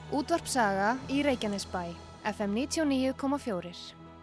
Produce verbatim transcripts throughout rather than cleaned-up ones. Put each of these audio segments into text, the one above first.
Útvarp Saga í Reykjanesbæ, F M níutíu og níu komma fjögur.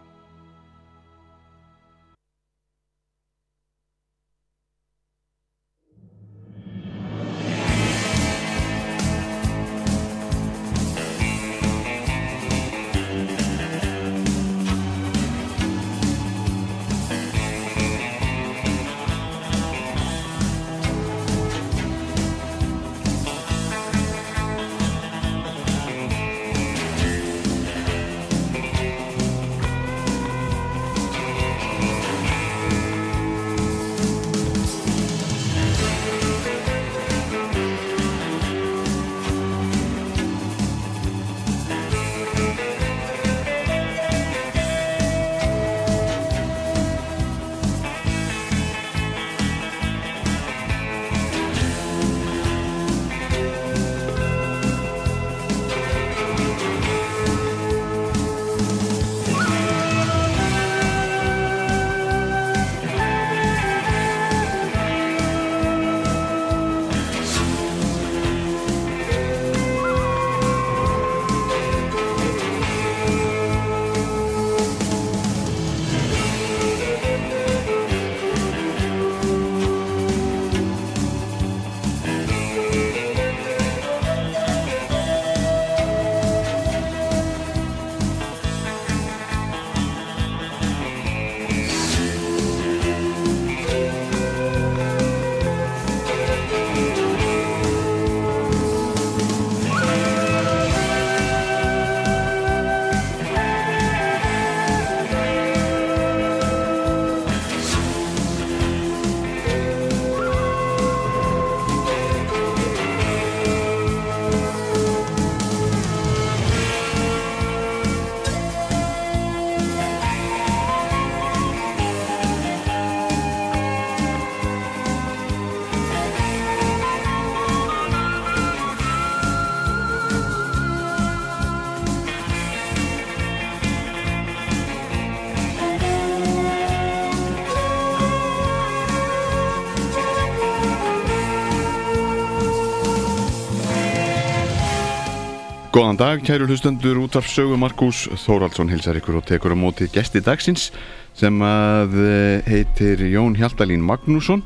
Góðan dag, kæru hlustendur, Útvarp Sögu. Markús Þórhallsson hilsar ykkur og tekur á móti gesti dagsins sem að heitir Jón Hjaltalín Magnússon.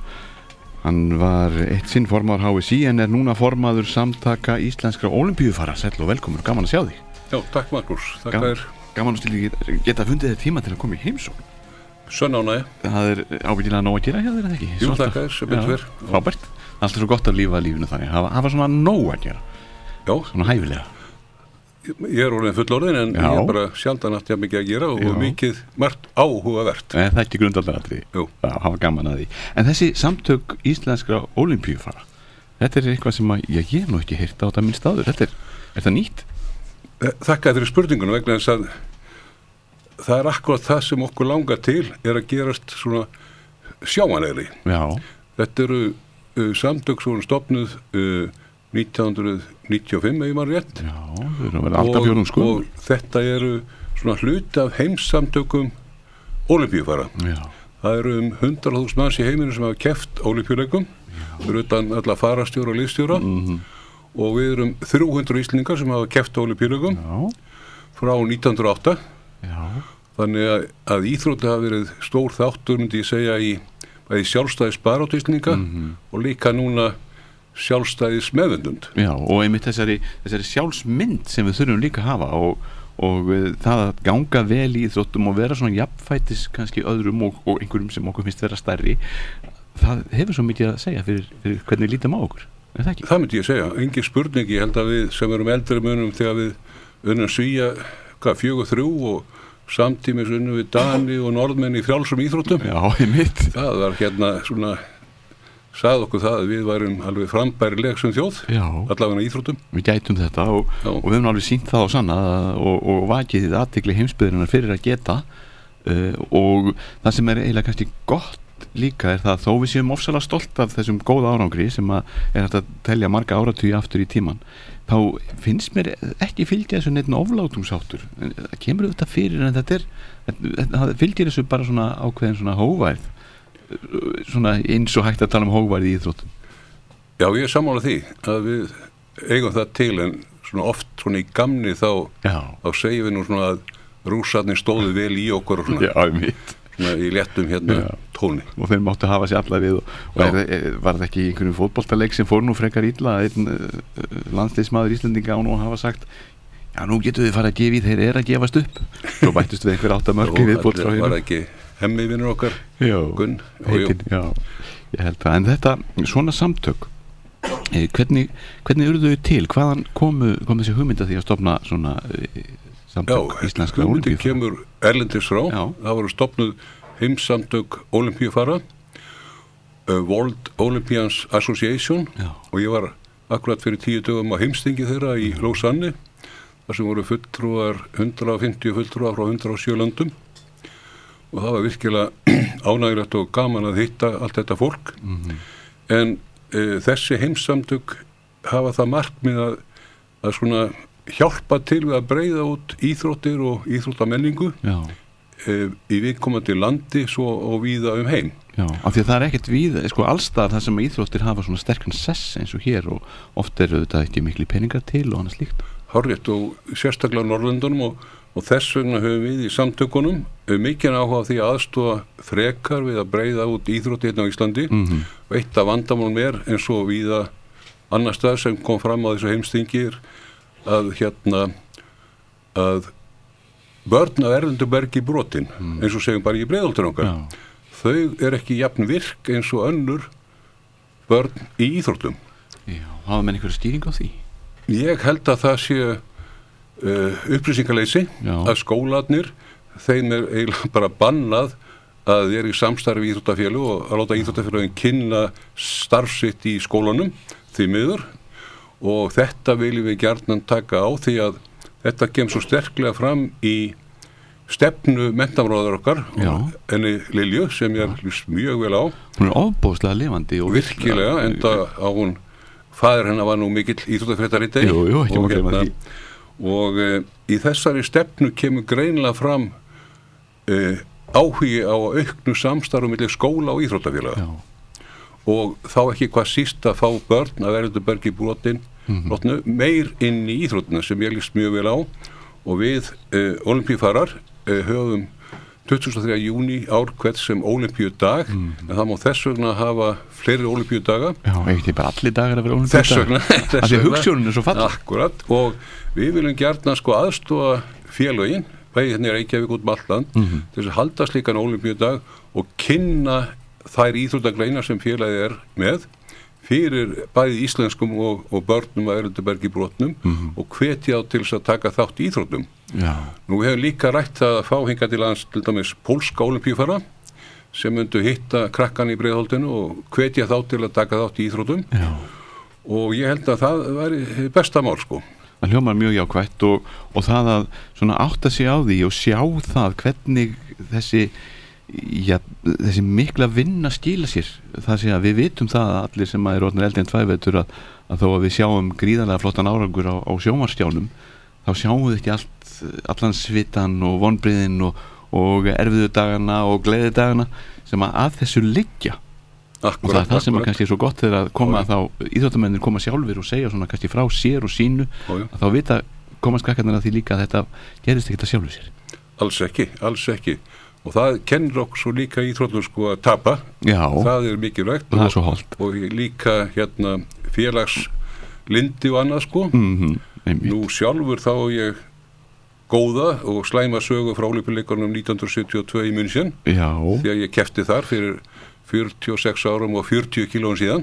Hann var eitt sinn formaður H S I en er núna formaður Samtaka Íslenskra Ólympíufara. Sæll og velkomur, gaman að sjá þig. Já, takk Markús, þakka þér. Gaman að stila geta fundið þér tíma til að koma í heimsókn. Sönn ánægja. Það er ábyggilega nóg að gera hjá þér, eða ekki? Jú, þakka þér, sem betur fer. Frábært. Alltaf svo gott að lífa lífinu þannig. Það var svona nóg að gera. Já. Svona hæfilega. Ég er orðin fullorðin en Já. Ég er bara sjaldan haft jafn mikið að gera og Já. Mikið margt áhugavert. Nei, það er ekki grundvallaratriði. Jú. Það hafa gaman að því. En þessi Samtök Íslenskra Ólympíufara, þetta er eitthvað sem að, ég hef nú ekki heyrt á þetta minnst áður. Þetta er, er það nýtt? Þakka fyrir spurningunum vegna þess að það er akkurat það sem okkur langar til er að gerast svona sjáanlegri. Já. Þetta eru uh, samtök svona stofnuð uh, nítján hundruð níutíu og fimm ef ég maður rétt. Já, þau eru að vera alltaf fjórðungsgömul. Og, og þetta eru svona hluti af heimssamtökum ólympíufara. Já. Það eru um hundrað þúsund manns í heiminu sem hafa keppt ólympíuleikum. Þau eru utan alla farastjóra og liðstjóra. Mm-hmm. Og við erum þrjú hundruð Íslendingar sem hafa keppt ólympíuleikum frá nítján hundruð og átta. Já. Þannig að, að íþrótti hafa verið stór þáttur, myndi ég segja, í, í sjálfstæðis baráttu Íslendinga mm-hmm. og líka núna sjálfstæðis meðvindund. Já, og einmitt þessari, þessari sjálfsmynd sem við þurfum líka að hafa og, og það að ganga vel í íþróttum og vera svona jafnfætis kannski öðrum og, og einhverjum sem okkur finnst vera stærri, það hefur svo mikið að segja fyrir, fyrir hvernig lítum á okkur, er það ekki? Það myndi ég segja, engin spurning. Ég held að við sem erum eldri munum þegar við unnum Svíja, hvað, fjögur þrjú og samtímis unnum við Dani og norðmenn í frjálsum íþróttum. Já, einmitt. Það var hérna svona sagði okkur það að við værum alveg frambærileg sem þjóð, Já. Allavega í íþróttum. Við gætum þetta og, og við höfum alveg sýnt það á sanna og, og vakið athygli heimsbyggðarinnar fyrir að geta uh, og það sem er eiginlega kannski gott líka er það þó við séum ofsalega stolt af þessum góða árangri sem að er hægt að telja marga áratugi aftur í tíman, þá finnst mér ekki fylgja þessu neitt oflátungsháttur. Það kemur auðvitað fyrir en þetta er, það fylgir þessu bara svona ákveðin svona hógværð, svona eins og hægt að tala um hógværð í íþróttum. Já, ég er sammála því að við eigum það til en svona oft svona í gamni þá, þá segjum við nú svona að rússarnir stóðu vel í okkur og svona, Já, mitt. svona í léttum hérna Já. tóni. Og þeir máttu hafa sér alla við og, og er, er, var það ekki í einhverjum fótboltaleik sem fór nú frekar illa einn uh, landsliðsmaður Íslendinga á nú að hafa sagt já, nú getur þið farið að gefa í, þeir eru að gefast upp svo bættust við einhver áttamörk í viðbót frá Var hérna. það ekki hemmi vinnur okkar? Jú, Gunn? heitin, já, ég held það. En þetta, svona samtök eh, hvernig, hvernig urðu þau til? Hvaðan komu, kom þessi hugmynda því að stofna svona eh, samtök Já, íslenskra hugmyndin ólympíufara? kemur erlendis frá. Já. Það voru stofnuð heimsamtök ólympíufara, uh, World Olympians Association Já. og ég var akkurat fyrir tíu dögum á heimstingi þeirra í Lausanne, þar sem voru fulltrúar, hundrað og fimmtíu fulltrúar frá hundrað og sjö löndum og það var virkilega ánægilegt og gaman að hitta allt þetta fólk. Mm-hmm. En uh, þessi heimsamtök hafa það markmið að, að svona hjálpa til við að breiða út íþróttir og íþróttamenningu Já. uh, í viðkomandi landi svo og víða um heim. Já, af því að það er ekkert við, sko allstaðar það sem íþróttir hafa svona sterkan sess eins og hér og oft eru þetta ekki miklu peningar til og annað slíkt. Hárrétt og sérstaklega Norrlöndunum og, og þess vegna höfum við í samtökunum mikið áhuga á því að aðstofa frekar við að breiða út íþrótti hérna á Íslandi Mm-hmm. og eitt af vandamálum er eins og víða annar stað sem kom fram á þessu heimstingi er að hérna að börn af erlendu bergi brotin mm. eins og segjum bara í Breiðholtinu okkar Já. þau er ekki jafn virk eins og önnur börn í íþróttum. Já, hafa menn einhverja stýring á því? Ég held að það sé uh, upplýsingaleysi Já. að skólarnir þeim er eiginlega bara bannað að þeir eru í samstarfi í íþróttafélög og að láta íþróttafélögin kynna starfsitt í skólanum því miður og þetta viljum við gjarnan taka á því að þetta kemur svo sterklega fram í stefnu menntamráðar okkar Já. og henni Lilju sem ég líst mjög vel á. Hún er ofbóðslega lifandi og Virkilega, enda á hún faðir hennar var nú mikill íþróttafréttari Jú, jú, ekki má gleyma því. og e, í þessari stefnu kemur greinilega fram e, áhugi á auknu samstarf milli skóla og íþróttafélaga Já. og þá ekki hvað síst að fá börn að verður bergi brotin Mhm. brotnu, meir inn í íþróttina sem ég líst mjög vel á og við e, ólympíufarar e, höfum tuttugasta og þriðja júní ár hvert sem ólympíudag Mhm. en það má þess vegna hafa fleiri ólympíudaga Já, ekkert bara allir dagar að vera ólympíudagar. þess vegna, þess Af því að vegna. hugsjónin er svo falleg. Akkurat, og við viljum gjarna sko aðstofa félögin bæði hérna í Reykjavík út um allt land Mhm. til þess að halda slíkan ólympíudag og kynna þær íþróttagreinar sem félagið er með fyrir bæði íslenskum og, og börnum að erlendu bergi brotnum Mhm. og hvetja á til þess að taka þátt í íþróttum. Já. Nú hefur líka rætt það að fá hingað til lands til dæmis pólska ólympíufara sem myndu hitta krakkan í Breiðholtinu og hvetja þá til að taka þátt í íþróttum Já. og ég held að það væri besta mál sko. Það hljómar mjög jákvætt og, og það að svona átta sig á því og sjá það hvernig þessi já, þessi mikla vinna skila sér, það sé að við vitum það að allir sem er orðnir eldri en tvævetur að, að þó að við sjáum gríðarlega flottan árangur á, á sjónvarskjánum þá sjáum við ekki allt allan svitan og vonbriðin og, og erfiðu dagana og gleði dagana sem að, að þessu liggja. Akkurat, og það er það sem er akkurat. kannski svo gott þegar að koma Ó, þá, íþróttamennir koma sjálfur og segja svona kannski frá sér og sínu Ó, já. að þá vita komast krakkarnir að því líka að þetta gerist ekki að sjálfur sér. Alls ekki, alls ekki og það kennir okkur svo líka íþróttum sko að tapa, Já, það er mikilvægt það er og, svo holdt. og líka hérna félagslindi og annað sko Mm-hmm. nú sjálfur þá á ég góða og slæma sögu frá Ólympíuleikunum nítján hundruð sjötíu og tvö í München Já, því að ég keppti þar fyrir fjörutíu og sex árum og fjörutíu kílóum síðan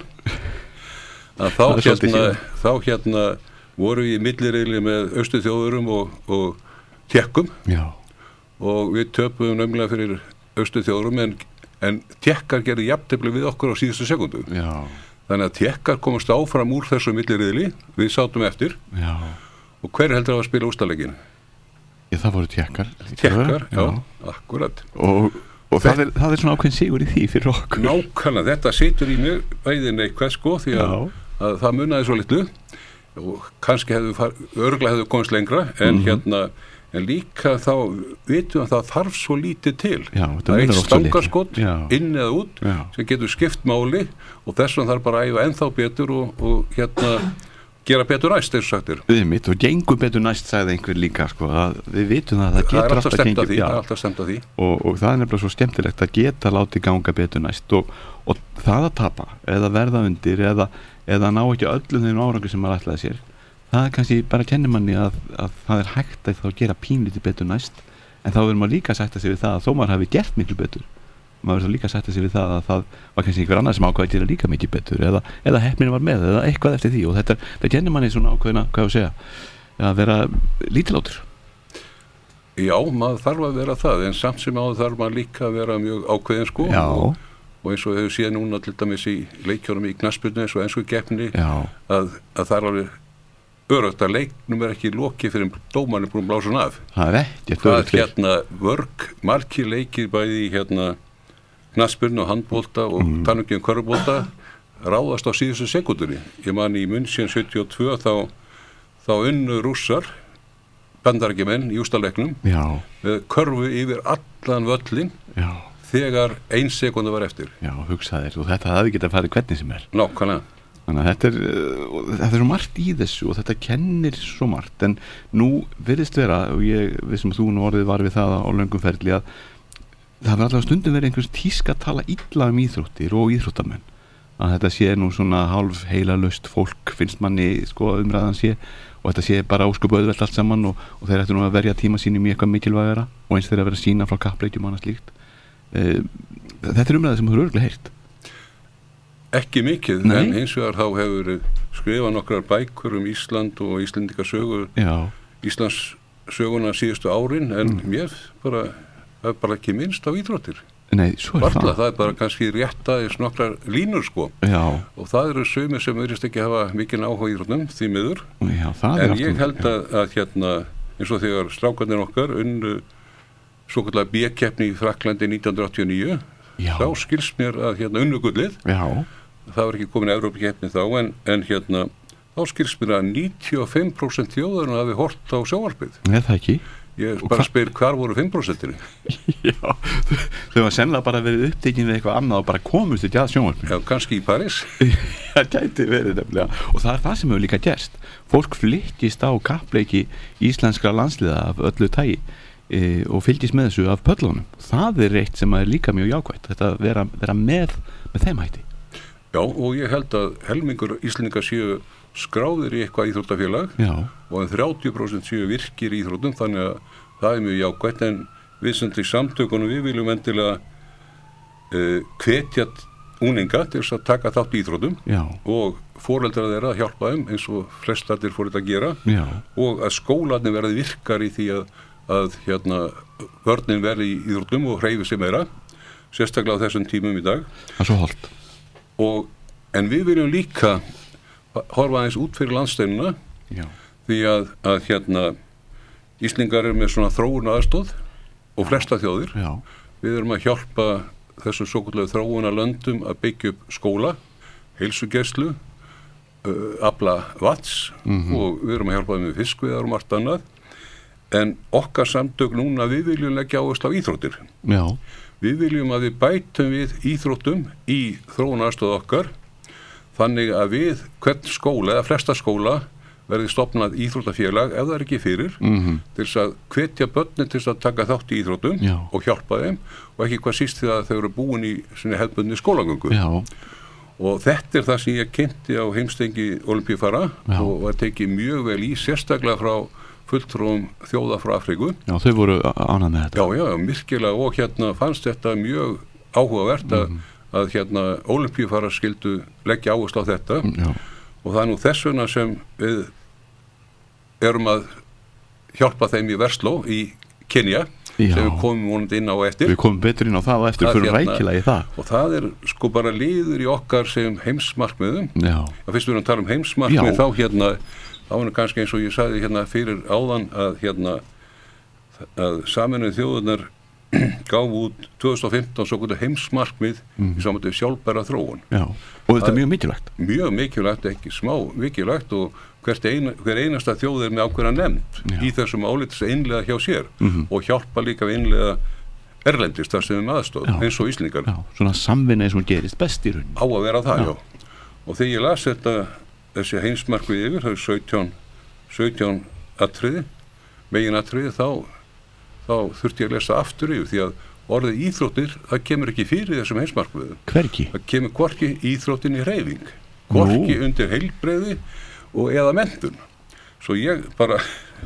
að þá Það er svolítið hérna, síðan. þá hérna voru við í millireili með austurþjóðurum og, og Tékkum já, og við töpuðum nefnilega fyrir austurþjóðurum en, en Tékkar gerði jafntefli við okkur á síðustu sekundu já, þannig að Tékkar komast áfram úr þessu millireili, við sátum eftir já. og hver heldur að spila úrslitaleikin? Já, það voru Tékkar. Tékkar, já, akkurat Og, og það, er, það er svona ákveðin sigur í því fyrir okkur. nákvæmlega, þetta situr í mér veiðin eitthvað sko því að, Já. að það munaði svo litlu og kannski hefðu örglega hefðu komist lengra en Mhm. hérna en líka þá vitum að það þarf svo lítið til Já, þetta það er munar eitt oft svo litlu. stangarskott Já. inn eða út Já. sem getur skipt máli og þess vegna þarf bara að æfa ennþá betur og, og hérna gera betur næst, eins og sagtir. Við mitt, og gengur betur næst, sagði einhver líka, sko, að við vitum það að það getur alltaf gengið. Það er alltaf stemt að því. Og, og það er nefnilega svo skemmtilegt að geta látið ganga betur næst og, og það að tapa, eða verða undir, eða, eða ná ekki öllum þeim árangur sem maður ætlaði sér. Það er kannski bara kennir manni að, að það er hægt að þá gera pínlítið betur næst, en þá verður maður líka að sætta sig við það að þó maður hafi gert miklu betur. Maður verður líka að sætta sig við það að það var kannski einhver annar sem ákvaði að gera líka mikið betur eða, eða heppnin var með eða eitthvað eftir því og þetta, þetta kennir manni svona ákveðina, hvað ég segja, að vera lítilátur. Já, maður þarf að vera það, en samt sem áður þarf maður líka að vera mjög ákveðin sko og, og eins og hefur séð núna til dæmis í leikjónum í knattspyrnu eins og ensku keppni að, að það er alveg öruggt að leiknum er ekki lokið fyrir dómarinn búin að blása hann af. Það er ekki það er hérna vörg, margir leikir bæði hérna knattspyrnu og handbolta og mm. tannugin körfubolta ráðast á síðustu sekúndunni. Ég man í München sjötíu og tvö þá, þá unnu rússar, bandarækjumenn í úrslitaleiknum með körfu yfir allan völlin Já. Þegar ein sekúnda var eftir. Já, hugsaðir, og þetta hafði getað farið hvernig sem er. Nákvæmlega. Þannig að þetta er, þetta er svo margt í þessu og þetta kennir svo margt, en nú virðist vera, og ég vissum að þú nú orðið var við það á löngum ferli að það var allavega stundum verið einhvers tíska að tala illa um íþróttir og íþróttamenn, að þetta sé nú svona hálf heila laust fólk finnst manni sko umræðan sé og þetta sé bara ósköp auðvelt allt saman og, og þeir ættu nú að verja tíma sínum í eitthvað mikilvægara og eins þeir að vera að sína frá kappleikjum og annað slíkt. e, Þetta er umræða sem þú eru örugglega heyrt. Ekki mikið, Nei. En hins vegar þá hefur skrifað nokkrar bækur um Ísland og Íslendingasögur Íslands söguna síðustu árin en mm. mér bara, það er bara ekki minnst á íþróttir. Nei, svo er Varla, það. Það er bara kannski rétt aðeins nokkrar línur sko Já. Og það eru sumir sem virðist ekki hafa mikinn áhuga í íþróttum, því miður. Já, það en er ég held að, að hérna, eins og þegar strákarnir okkar unnu svokallaða B-keppni í Frakklandi nítján hundruð áttatíu og níu, Já. Þá skilst mér að hérna unnu gullið. Já. Það var ekki komin Evrópukeppni þá en, en hérna þá skilst mér að níutíu og fimm prósent þjóðarinnar hafi hort á sjónvarpið. Nei, það ekki. Ég bara hva? spyr hvar voru fimm prósent-inu? Já, þau var sennilega bara verið upptekin við eitthvað annað og bara komust ekki að sjónvarpinu. Já, kannski í París. Það gæti verið nefnilega. Og það er það sem hefur líka gerst. Fólk flykkist á kappleiki íslenskra landsliða af öllu tagi e, og fylgist með þessu af pöllunum. Það er eitt sem er líka mjög jákvætt, þetta vera, vera með, með þeim hætti. Já, og ég held að helmingur Íslendingar séu skráðir í eitthvað íþróttafélag Já. Og en þrjátíu prósent séu virkir í íþróttum, þannig að það er mjög jákvætt, en við sem til samtökunum við viljum endilega uh, hvetja unglinga til þess að taka þátt í íþróttum Já. Og foreldrar þeirra að hjálpa þeim eins og flestarnir fór þetta að gera Já. Og að skólarnir verði virkar í því að, að hérna, börnin verði í íþróttum og hreyfi sig meira, sérstaklega á þessum tímum í dag. Það er svo holdt. Og, en við viljum líka horfa aðeins út fyrir landsteinuna því að, að hérna Íslingar eru með svona þróun aðstóð og flesta þjóðir. Já. Við erum að hjálpa þessu svokölluðu þróuna löndum að byggja upp skóla, heilsugæslu, uh, afla vats mm-hmm. og við erum að hjálpa þeim með fiskveiðar og margt annað. En okkar samtök núna, við viljum leggja áherslu á íþróttir. Já. Við viljum að við bætum við íþróttum í þróunaraðstoð okkar þannig að við hvern skóla eða flesta skóla verði stofnað íþróttafélag ef það er ekki fyrir mm-hmm. til þess að hvetja börnin til þess að taka þátt í íþróttum Já. Og hjálpa þeim og ekki hvað síst því að þau eru búin í sinni hefðbundni skólagöngu. Já. Og þetta er það sem ég kynnti á heimstengi Ólympíufara og var tekið mjög vel í, sérstaklega frá fulltrúum þjóða frá Afríku. Já, þau voru ánægð með þetta. Já, já, virkilega og hérna fannst þetta mjög áhugavert að, mm. að hérna Ólympíufara skildu leggja áherslu á þetta já. Og það er nú þess vegna sem við erum að hjálpa þeim í Versló í Kenya já. Sem við komum vonandi inn á eftir. Við komum betur inn á það og eftir fyrir hérna, rækilega í það. Og það er sko bara liður í okkar sem heimsmarkmiðum. Já. Það fyrst við erum að tala um heimsmarkmið já. Þá hérna þá er kannski eins og ég sagði hérna fyrir áðan að hérna að Sameinuðu þjóðirnar gáfu út tvö þúsund og fimmtán svo gott heimsmarkmið mm. í samvættu sjálfbæra þróun. Já, og þetta er mjög mikilvægt. Mjög mikilvægt, ekki smá mikilvægt og hvert eina, hver einasta þjóð er með ákveðna nefnd í þessum álits að innlega hjá sér mm-hmm. og hjálpa líka við innlega erlendist þar sem við með aðstóð eins og Íslendingar. Já, svona samvinna eins og gerist best í rauninni. Á að vera það, já. já. Og þegar ég las þetta þessi heimsmarkmið yfir, það er sautján, sautján atriði, megin atriði, þá, þá þurfti ég að lesa aftur yfir því að orðið íþróttir, það kemur ekki fyrir þessum heimsmarkmiðum. Hvergi? Það kemur hvorki íþróttin í hreyfing, hvorki Nú. undir heilbrigði og eða menntun. Svo ég bara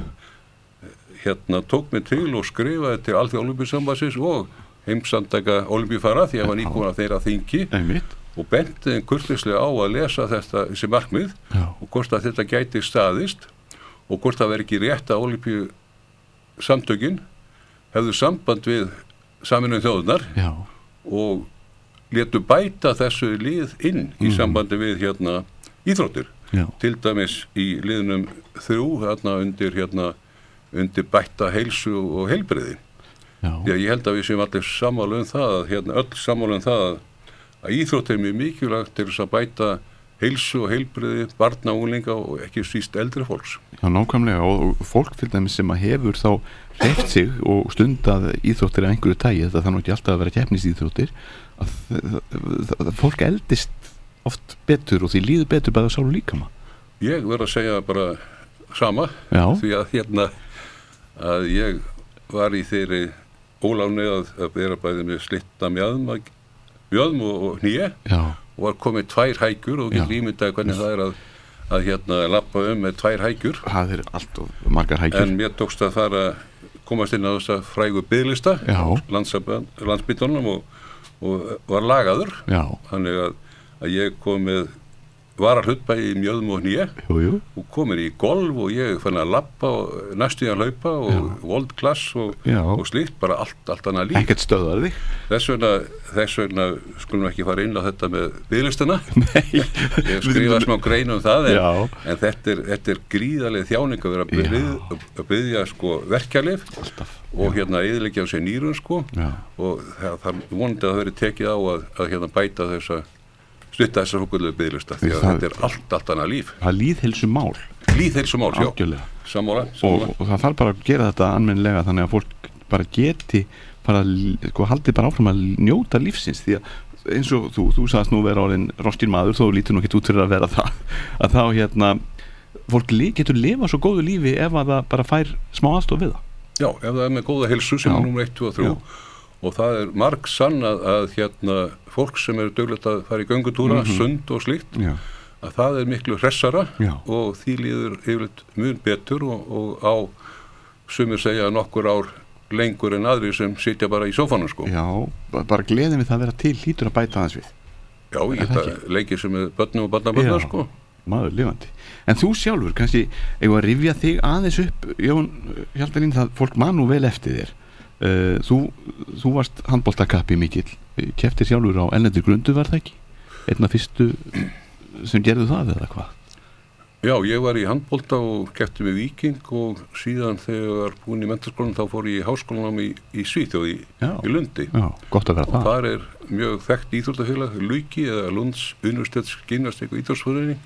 hérna tók mig til og skrifaði til Alþjóðaólympíusambandsins og heimssamtaka ólympíufara því að var nýbúin að þeirra þingi Einmitt. og benti þeim kurteislega á að lesa þetta, þessi markmið Já. og hvort að þetta gæti staðist og hvort það veri ekki rétt að ólympíusamtökin hefðu samband við Sameinuðu þjóðirnar Já. og létu bæta þessu lið inn í Mm. sambandi við hérna íþróttir. Já. Til dæmis í liðnum þrjú hérna undir hérna undir bætta heilsu og heilbrigði. Já. Því að ég held að við séum allir sammála um það að hérna öll sammála um það að, að íþrótt er mjög mikilvægt til þess að bæta heilsu og heilbrigði barna og unglinga og ekki síst eldri fólks. Já, nákvæmlega og, og fólk til dæmis sem að hefur þá hreyft sig og stundað íþróttir af einhverju tagi, þetta þarf nú ekki alltaf að vera keppnisíþróttir, að það, það, það, fólk eldist oft betur og því líður betur bæða sál og líkama. Ég verð að segja bara sama Já. því að hérna að ég var í þeirri óláni að, að vera bæði með slitna mjöðm, mjöðm og, og hnýja og var komið tvær hækjur og getur ímyndað hvernig það er að, að hérna lappa um með tvær hækjur. Það er allt og margar hækjur. En mér tókst að fara komast inn á þessa frægu biðlista landsbytunum og, og var lagaður. Já. Þannig að, að ég kom með vararhlutbæði í mjöðm og hnýja og komin í golf og ég fann að lappa og næstu í að hlaupa og Já. World class og, og slíkt, bara allt, allt annað líf. Ekkert stöðar þig. Þess vegna, þess vegna skulum ekki fara inn á þetta með biðlistana. Nei. Ég skrifa smá grein um það en, en þetta er, þetta er gríðarlega þjáning að vera að byggja, að byggja sko verkjalyf og Já. Hérna eyðileggja á sig nýrun sko Já. Og það, það vonandi að það veri tekið á að, að hérna bæta þessa stutta þessar hókulegu biðlista því að það, þetta er allt, allt annað líf. Það er lýðheilsumál. Lýðheilsumál, já. Sammála. Og, og það þarf bara að gera þetta almennilega þannig að fólk bara geti bara, sko, haldið bara áfram að njóta lífsins því að eins og þú, þú sagðist nú vera orðin roskin maður, þó lítur nú ekki út fyrir að vera það, að þá hérna, fólk getur lifa svo góðu lífi ef að það bara fær smá aðstoð við það. Já, ef það er með góða heilsu sem er númer eitt, tvö og þrjú. Og það er marg sannað að hérna fólk sem eru dögulegt að fara í göngutúra, mm-hmm. sund og slíkt, Já. Að það er miklu hressara Já. Og því líður yfirleitt mun betur og, og á sumir segja nokkur ár lengur en aðri sem sitja bara í sófanum sko. Já, bara gleðin við það að vera til hlýtur að bæta aðeins við. Já, ég geta leikið sem er börnum og barnabörnar sko. Maður lifandi. En þú sjálfur, kannski, eigum að rifja þig aðeins upp, Jón Hjaltalín, það fólk man nú vel eftir þér. Uh, þú, þú varst handboltakappi mikill, kepptir sjálfur á erlendri grundu var það ekki? Einn af fyrstu sem gerðu það eða hvað? Já, ég var í handbolta og keppti með Víking og síðan þegar ég var búinn í menntaskólanum þá fór ég í háskólanum í, í Svíþjóð í, í Lundi. Já, gott að vera það. Og þar er mjög þekkt íþróttafélag, Luki eða Lunds Universitets gymnastik og íþróttsförening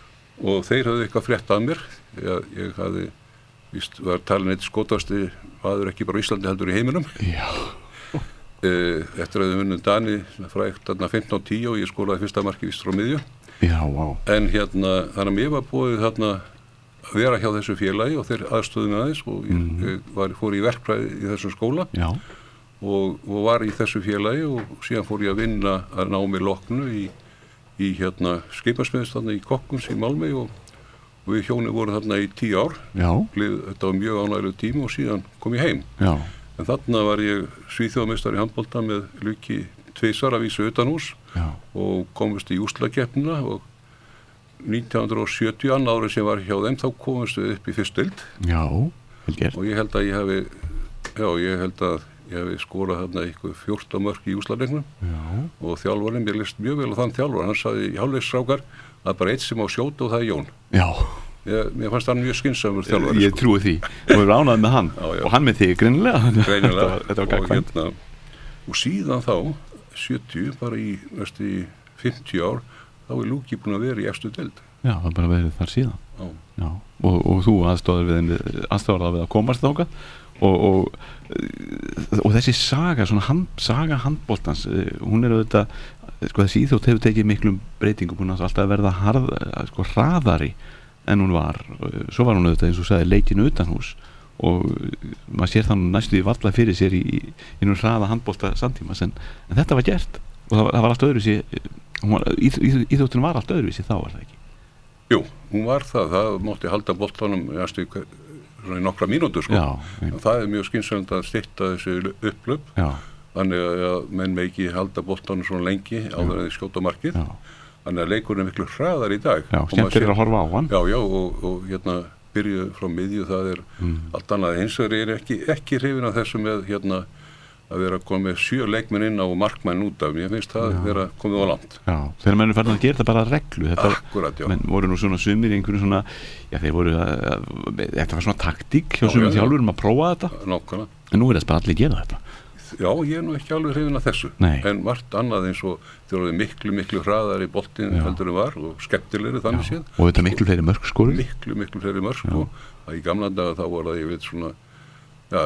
og þeir hafði eitthvað frétt af mér. Ég, ég hafði Vist var talin eitt skotasti maður ekki bara í Íslandi heldur í heiminum. Já. E, eftir að þau vunnum Dani frægt þarna fimmtán tíu og ég skólaði fyrsta marki vistur á miðju. Já, vá. En hérna, þannig að mér var búið þarna að vera hjá þessu félagi og þeir aðstöðu með aðeins og ég, mm. ég var, fór í verkfræði í þessum skóla. Já. Og, og var í þessu félagi og síðan fór ég að vinna að ná mig loknu í, í hérna skiparsmiðst þarna í Kokkums í Malmö og og við hjóni voru þarna í tíu ár. Já. Þetta var mjög ánægilegu tími og síðan kom ég heim. Já. En þarna var ég svíþjóðarmeistari í handbolta með Luki tvisvar að vísu utanhús og komist í úrslitakeppnina og nítján hundruð sjötíu annað árið sem var hjá þeim þá komist við upp í fyrstu deild. Já, vel gert. Og ég held að ég hefi, já, ég held að ég hefi skorað þarna eitthvað fjórtán mörk í úrslitaleiknum. Já. Og þjálfarinn, mér list mjög vel á þann þjálfar, hann sagði í hálfleiksstrákar að bara eitt sem á skjóta og það er Jón. Já. Ég, mér fannst hann mjög skynsamur þjálfari. Ég, ég sko. trúi því. Þú hefur ánað með hann. Já, já. Og hann með þig greinilega. Greinilega. þetta var, þetta var og, hérna, og síðan þá, sjötíu, bara í næstu í fimmtíu ár, þá er Luki búin að vera í efstu deild. Já, það er bara verið þar síðan. Já. Já. og, og þú aðstofar við, aðstofar við að komast þangað og, og, og þessi saga, svona hand, saga handboltans, hún er auðvitað, sko þessi íþrótt hefur tekið miklum breytingum, hún er alltaf að verða harð, sko hraðari en hún var, svo var hún auðvitað eins og sagði leikinn utanhús og maður sér þannig næstu því varla fyrir sér í, í, í nú hraða handbolta samtímas en, en þetta var gert og það var, það var allt öðruvísi, íþróttin var allt öðruvísi þá var það ekki? Jú, hún var það, það mátti halda boltanum næstu svona í nokkra mínútur sko. Já, það er mjög skynsamlegt að stytta þessi upplöp þannig að menn með ekki halda boltanum svona lengi áður en þið skjóta markið já. Þannig að leikurinn er miklu hraðar í dag Já, skemmt er að horfa á hann Já, já, og, og hérna byrju frá miðju það er mm. allt annað eins og er ekki, ekki hrifin af þessu með hérna að vera komið sjö leikmenn inn á og markmenn út af mér finnst það já. Vera komið á land Já, þegar menn er farin að gera þetta bara reglu þetta, Akkurat, já menn voru nú svona sumir í einhverju svona já, þeir voru að, þetta var svona taktík hjá sumum þjálfurum að prófa þetta Nákvæmlega En nú er þess bara allir gera þetta Já, ég er nú ekki alveg hrifin af þessu Nei. En margt annað eins og þeir voru miklu, miklu hraðar í boltin heldur en var og skemmtilegri þannig séð Og þetta miklu fleiri mörk skóri Miklu, miklu fleiri mörk sko Það í gamla daga þá var það, ég veit svona já,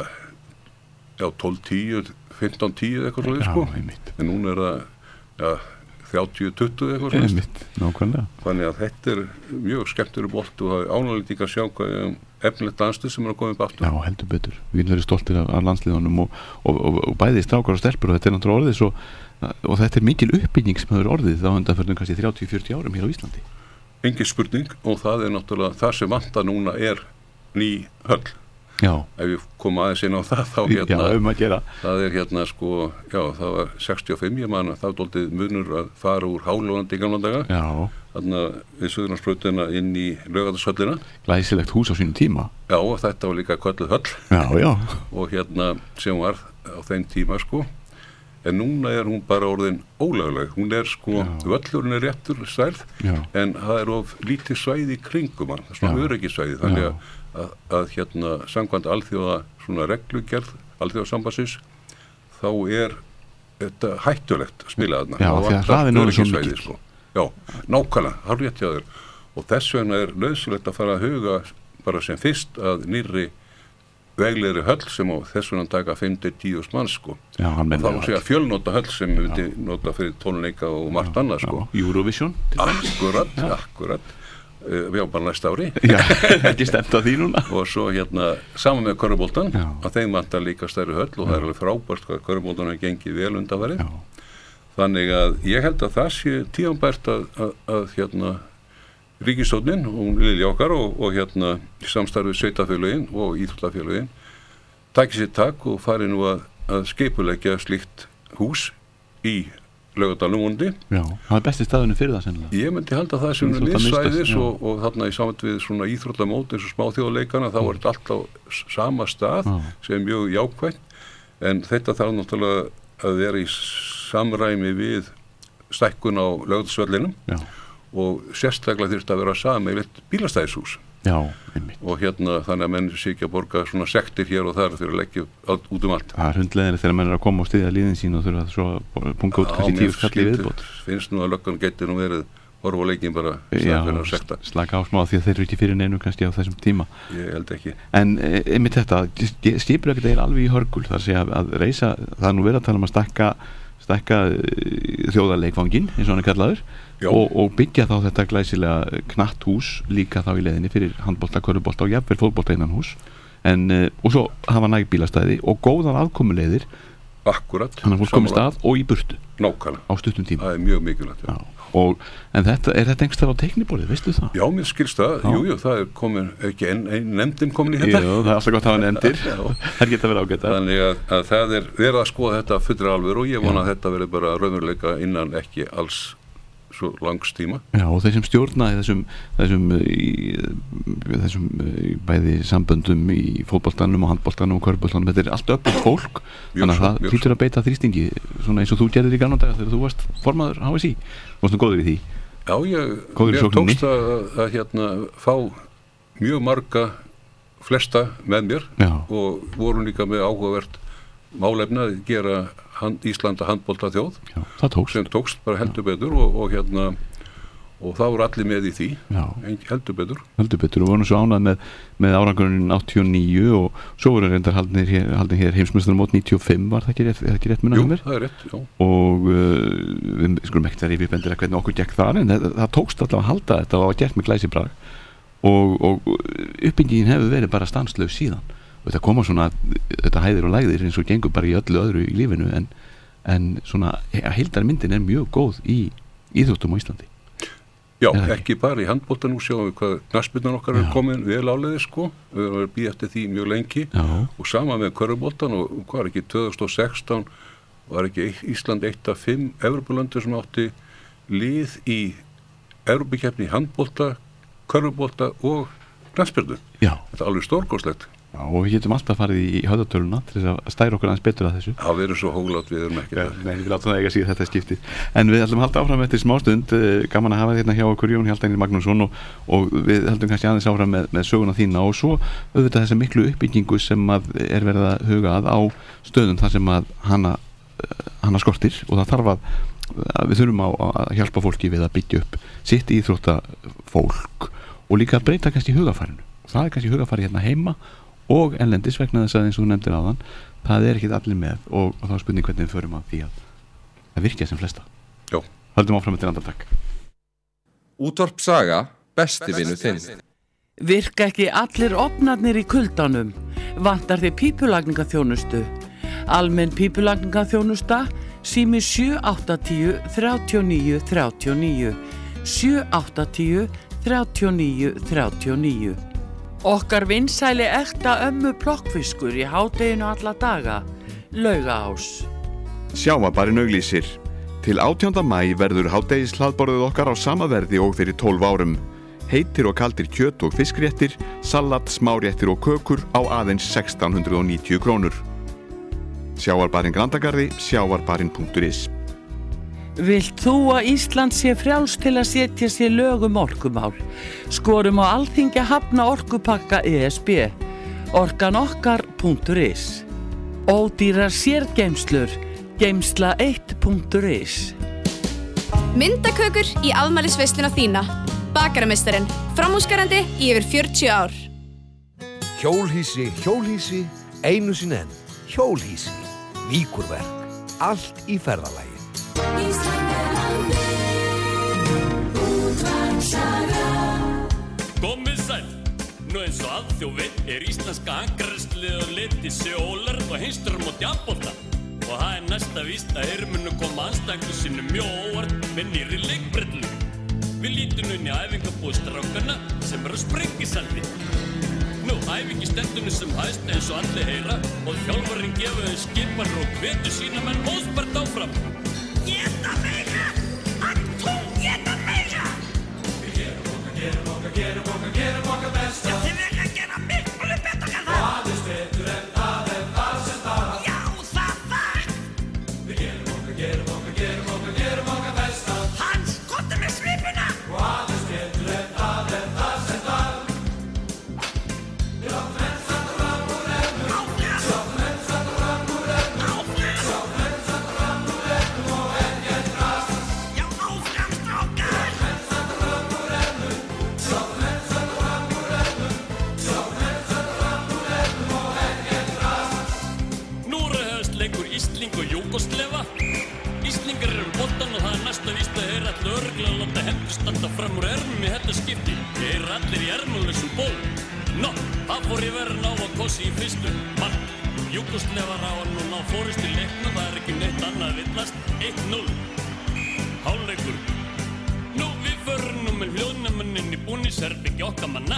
já tólf tíu, fimmtán tíu eitthvað svona sko En núna er það já, þrjátíu tuttugu eitthvað svona Einmitt, nákvæmlega Þannig að þetta er mjög skemmtilegur bolt og það er ánægilegt líka að sjá hvað um efnilegt landslið sem er að koma upp aftur Já, heldur betur, við erum verið stoltir af, af landsliðunum og, og, og, og bæði strákar og stelpur og þetta er náttúrulega orðið svo og þetta er mikil uppbygging sem hefur orðið þá undanförnum kannski þrjátíu til fjörutíu árum hér á Íslandi Engin spurning og það er náttúrulega það sem vantar núna er ný höll Já Ef við komum aðeins inn á það þá hérna Já, um að gera Það er hérna sko, já það var sextíu og fimm ég man að það dóltið munur að fara úr Hálóðandi í gamla daga Já Þannig að við Suðurlandsbrautina inn í Laugardalshöllina Glæsilegt hús á sínum tíma Já og þetta var líka kölluð höll Já, já Og hérna sem var á þeim tíma sko En núna er hún bara orðin ólögleg Hún er sko, völlurinn er réttur stærð já. En það er of lítið svæði í kringum hann Svona öryggisvæði Þannig að, að, að hérna samkvæmt alþjóða svona reglugerð Alþjóðasambandsins Þá er þetta hættulegt að spila þarna Já, því að hraðinn er svo mikið sko. Já, nákvæmlega, það er rétt hjá þér Og þess vegna er nauðsynlegt að fara að huga bara sem fyrst að nýrri veglegri höll sem á þess vegna taka fimm til tíu manns sko Já, og þá sé að fjölnota höll sem við myndi nota fyrir tónleika og margt annað sko já, Eurovision Akkurat, já. akkurat uh, við á bara næsta ári Já, ekki stemt að því núna og svo hérna, saman með körfuboltan að þeim vantar líka stærri höll og já. Það er alveg frábært hvað körfuboltan er gengið vel undanfari þannig að ég held að það sé tímanbært að, að, að hérna ríkisstjórnin og hún vilja okkar og, og hérna samstarfið sveitafélögin og íþróttafélögin taki sér tak og fari nú að, að skipuleggja slíkt hús í Laugardalnum vonandi. Já, það er besti staðunum fyrir það sennilega. Ég myndi halda það sem miðsvæðis og, og þarna í samt við svona íþróttamót eins og smáþjóðleikana þá er þetta allt á sama stað Já. Sem er mjög jákvætt en þetta þarf náttúrulega að vera í samræmi við stækkun á Laugardalsvellinum. Já. Og sérstaklega þurfti að vera sameiginlegt bílastæðishús. Já, einmitt. Og hérna þannig að menn sé ekki að borga svona sektir hér og þar fyrir að leggja út um allt. Það er hundleðinlega þegar menn er að koma og styðja liðin sín og þurfa að svo punga út kannski tíu skall í viðbót. Finnst nú að löggan geti nú verið horfa á leikin bara fyrir að sekta. Slaka á smá því að þeir eru ekki fyrir neinu kannski á þessum tíma. Ég held ekki. En einmitt þetta, skipuleggið er alveg í hörgul þar sé að, að reisa, það er nú verið að tala um að stakka stækka þjóðarleikvangin eins og hann er kallaður og, og byggja þá þetta glæsilega knatt hús líka þá í leiðinni fyrir handbolta, körfubolta og jafnvel fótbolta innan hús en, og svo hafa næg bílastæði og góðan aðkomuleiðir Akkurat Þannig að fólk komið stað og í burtu Nákvæmlega á stuttum tíma Það er mjög mikilvægt já. Og, En þetta, er þetta einhverstað á teikniborðið, veistu það? Já, mér skilst það, jú, jú, það er komin ekki einn ein, nefndin komin í þetta Jú, það er alltaf gott að hafa nefndir Það geta verið ágætt Þannig að, að það er verið að skoða þetta fullri alvöru og ég vona að þetta verið bara raunveruleika innan ekki alls svo langs tíma Já, og þeir sem stjórna í þessum þessum, í, þessum í bæði samböndum í fótboltanum og handboltanum og körfuboltanum þetta er allt öflugt fólk þannig að það hlýtur að beita þrýstingi svona eins og þú gerðir í gamla daga þegar þú varst formaður H S I varst þú góður í því? Já, ég, ég tókst að, að hérna fá mjög marga flesta með mér Já. Og vorum líka með áhugavert málefna að gera hand, Íslanda handbolta þjóð Já, það tókst sem tókst bara heldur betur og, og hérna og þá voru allir með í því. Já. heldur betur heldur betur og vorum svo ánægð með, með árangurinn áttatíu og níu og svo voru reyndar haldnir hér, haldnir hér heimsmeistaramót níutíu og fimm, var það ekki rétt, ekki rétt munað Jú, hjá mér? það er rétt, já. Og uh, við skulum ekkert að rifja upp endilega hvernig okkur gekk þar, en það, það tókst allavega að halda þetta og var gert með glæsibrag og, og uppbyggingin hefur verið bara stanslaus síðan og þetta koma svona, þetta hæðir og lægðir eins og gengur bara í öllu öðru í lífinu en, en svona heildarmyndin er mjög góð í íþróttum á Íslandi. Já, ekki bara í handbolta, nú sjáum við hvað knattspyrnan okkar er komin vel áleiðis sko, við erum að býja eftir því mjög lengi. Já. Og sama með körfuboltan og hvað er ekki tvö þúsund og sextán var ekki Ísland eitt af fimm Evrópulöndum sem átti lið í Evrópukeppni í handbolta, körfubolta og knattspyrnu. Já. Þetta er alveg stórkostlegt. Já, og við getum alltaf farið í höfðatöluna til þess að stæra okkur aðeins betur að þessu. Já, við erum svo hóglátt, við erum ekki. Ja, nei, við látum það eiga síðan þetta skipti. En við ætlum að halda áfram eftir smástund, gaman að hafa hérna hjá okkur Jón Hjalteinir Magnússon og, og við höldum kannski aðeins áfram með, með söguna þína og svo auðvitað þessa miklu uppbyggingu sem að er verið að huga að á stöðum þar sem að hana, hana skortir og það þarf að, að við þurfum á að hjálpa fólki við að byggja upp sitt íþróttafólk og líka að breyta kannski hugafærinu. Það er kannski hugafæri hérna heima og ellendis vegna þess að eins og þú nefndir áðan það er ekki allir með og, og þá er spurning hvernig við förum að því að það virkja sem flesta. Já. Höldum áfram eftir andartak. Útvarp Saga, besti vinur þinn. Virka ekki allir ofnarnir í kuldanum? Vantar þið pípulagningaþjónustu? Almenn pípulagningaþjónusta sími sjö átta tíu þrjátíu og níu þrjátíu og níu sjö átta tíu þrjátíu og níu þrjátíu og níu. Okkar vinsæli ekta ömmu plokkfiskur í hádeginu alla daga, Laugaás. Sjávarbarinn auglýsir. Til átjánda maí verður hádegishlaðborðið okkar á sama verði og fyrir tólf árum. Heitir og kaldir kjöt og fiskréttir, salat, smáréttir og kökur á aðeins sextán hundruð og níutíu krónur. Sjávarbarinn Grandagarði, sjávarbarinn punktur is. Vilt þú að Ísland sé frjáls til að setja sér lög um orkumál? Skorum á Alþingi að hafna orkupakka E S B. orkanokkar punktur is. Ódýrar sérgeymslur, geymsla eitt punktur is. Myndakökur í afmælisveisluna þína. Bakarameistarinn, framúrskarandi í yfir fjörutíu ár. Hjólhýsi, hjólhýsi, einu sinni enn. Hjólhýsi, víkurverk, allt í ferðalagi. Komið sæl, nú eins og alþjóðið er íslenska angarslið og liti sjólar og heimsturum og djambólta og það er næsta víst að þeir munu koma anstæðingu sinni mjög óvart með nýrri leikbrellu. Við lítum inn í æfingabúð strákana sem eru að sprengja salti. Nú, æfingi stendunni sem hæst eins og allir heyra og þjálfarinn gefur þeim skipar og hvetur sína menn óspart áfram. Geta meira! Að þú geta meira! Við gerum okkar, gerum okkar, gerum okkar, gerum okkar besta. Já, þið vilja gera miklu betur en það. Og aðeins betur en það en það sem það. Já, það var. Við gerum okkar, gerum okkar, gerum okkar, gerum okkar besta. Hans, komdu með svipuna. Og aðeins betur en það en það sem það. Já, menn satt fram úr ennum. Áfram. Já, menn satt fram úr ennum. Áfram. Já, menn satt fram úr ennum og ekkert rast. Já, áfram strákar. Já, menn satt fram úr ennum. Já, menn satt fram úr ennum. Já, menn satt fram úr ennum og ekkert rast. Nú rauðast leikur Ísling og Júgoslefa. Íslingar eru um boltan og það er næsta víst að þeir allir örglega láta hendur standa fram úr ermum í þetta skipti. Þeir eru allir í ermulausum bólum. Nó, það fór ég verið ná að kossi í fyrstu mark. Júgoslefar á að nú ná fórist í leikna, það er ekki neitt annað villast. eitt núll. Hálfleikur. Nú við förum nú með hljóðnumanninn í búnis, herbyggja okkar manna.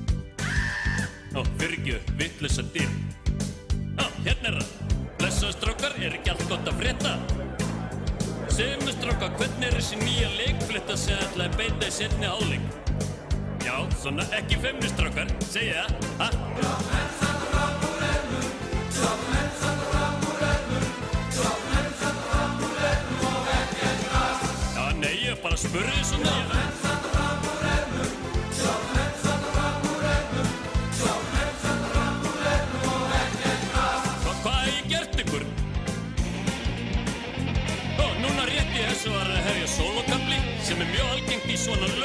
Ó, fyrirgjöðu, vitlausa dýr. Ó, hérna er það. Blessaðu strákar, er ekki allt gott að frétta? Segðu mig strákar, hvernig er þessi nýja leikflétta sem ætlaði að beita í seinni hálfleik? Já, svona ekki feimni strákar, segi það, ha? Já, menn satt fram úr ennum. Já, menn satt fram úr ennum. Já, menn satt fram úr ennum og ekkert rast. Já, nei, ég bara spurði svona. Já, menn satt fram úr ennum. Já, menn satt fram úr ennum. Já, menn satt fram úr ennum og ekkert rast. Hvað, hvað hef ég gert ykkur? Ó, núna rétt í þessu var að hefja sólokabli sem er mjög algengt í svona lög.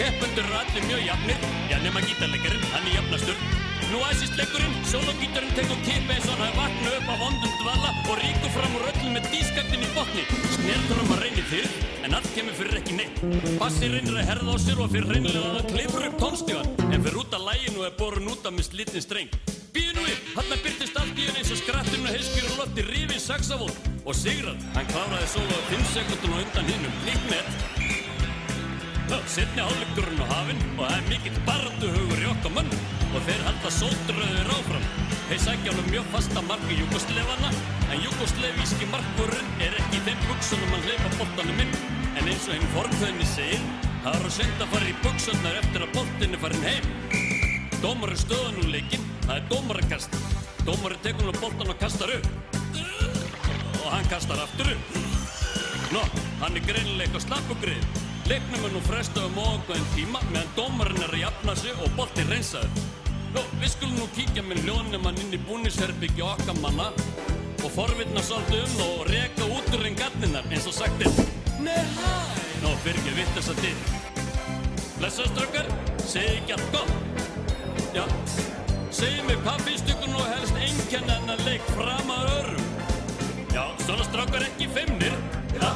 keppendur eru allir mjög jafnir, já nema gítarleikarinn, hann er jafnastur. Nú æsist leikurinn, sólogítarinn tekur kipa eins og hann hafi vaknað upp af vondum dvala og ríkur fram úr öllum með dískaktinn í botni. Snertrumma reynir fyrir, en allt kemur fyrir ekki neitt. Bassi reynir að herða á sér og fyrir reynilega að klifra upp tónstigan, en fyrir út af laginu er borun út af með slitinn streng. Bíðu nú við, hann birtist allt í henni eins og skratturinn og heiskir og lofti rifin saxafón. Og Sigrað, hann kláraði sólo á fimm sekúndum á undan hinnum, nýtt met. Seinni hálfleikurinn á hafinn og það er mikill baráttuhugur í okkar mönnum og þeir halda sótröðir áfram. Þeir sækja honum mjög fasta marki júgoslefana en júgoslevíski markvörðurinn er ekki í þeim buxunum að hleypa boltanum inn. En eins og hinn formkveðni segir, það er seint að fara í buxurnar eftir að boltinn er farin heim. Dómarinn stöðar nú leikinn, það er dómarakast. Dómarinn tekur nú boltan og kastar upp og hann kastar aftur upp. Nó, hann er greinilega eitthvað slappugreið. Leiknum er nú frestað um ákveðinn tíma meðan dómarinn er að jafna sig og boltinn hreinsaður. Nú, við skulum nú kíkja með hljóðnemann inn í búningsherbergi okkar manna og forvitna svolítið um og reka út úr einn gatninnar eins og sagt er Nei hæ! Nú, fyrir ekki að vitt þess að til. Blessaðu strákar, segi ekki allt gott. Já, segi mig hvað finnst ykkur nú helst einkenna þennan leik framar öðrum? Já, svona strákar ekki feimnir. Já.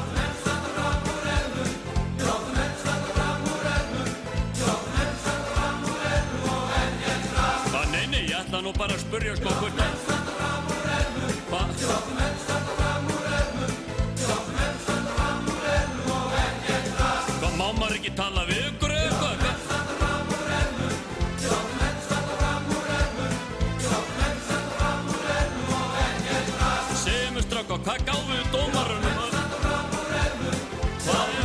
Það er nú bara að spyrja sko hvort Hvað? Hvað má maður ekki tala við ykkur eða eitthvað? Segðu mér stráka, hvað gáðu við dómarunum? Hvað?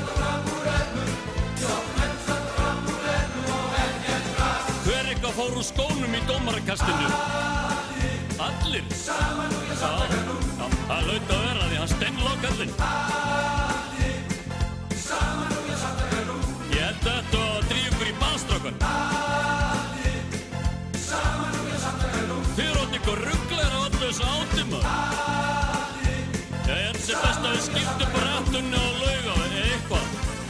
Hver eitthvað fór úr skónum í dómarakastinu? Allir? Saman og ég samt ekki nú. Já, það hlaut að vera því hann steinlokk allir. Allir, saman og ég samt ekki nú. Ég held að þetta var að drífa ykkur í baðstrákar. Allir, saman og ég samt ekki nú. Þið eru átt ykkur rugglegar á allir þessu átum. Allir, ég held sér best að við skiptum bara aftunni og lauga eða eitthvað.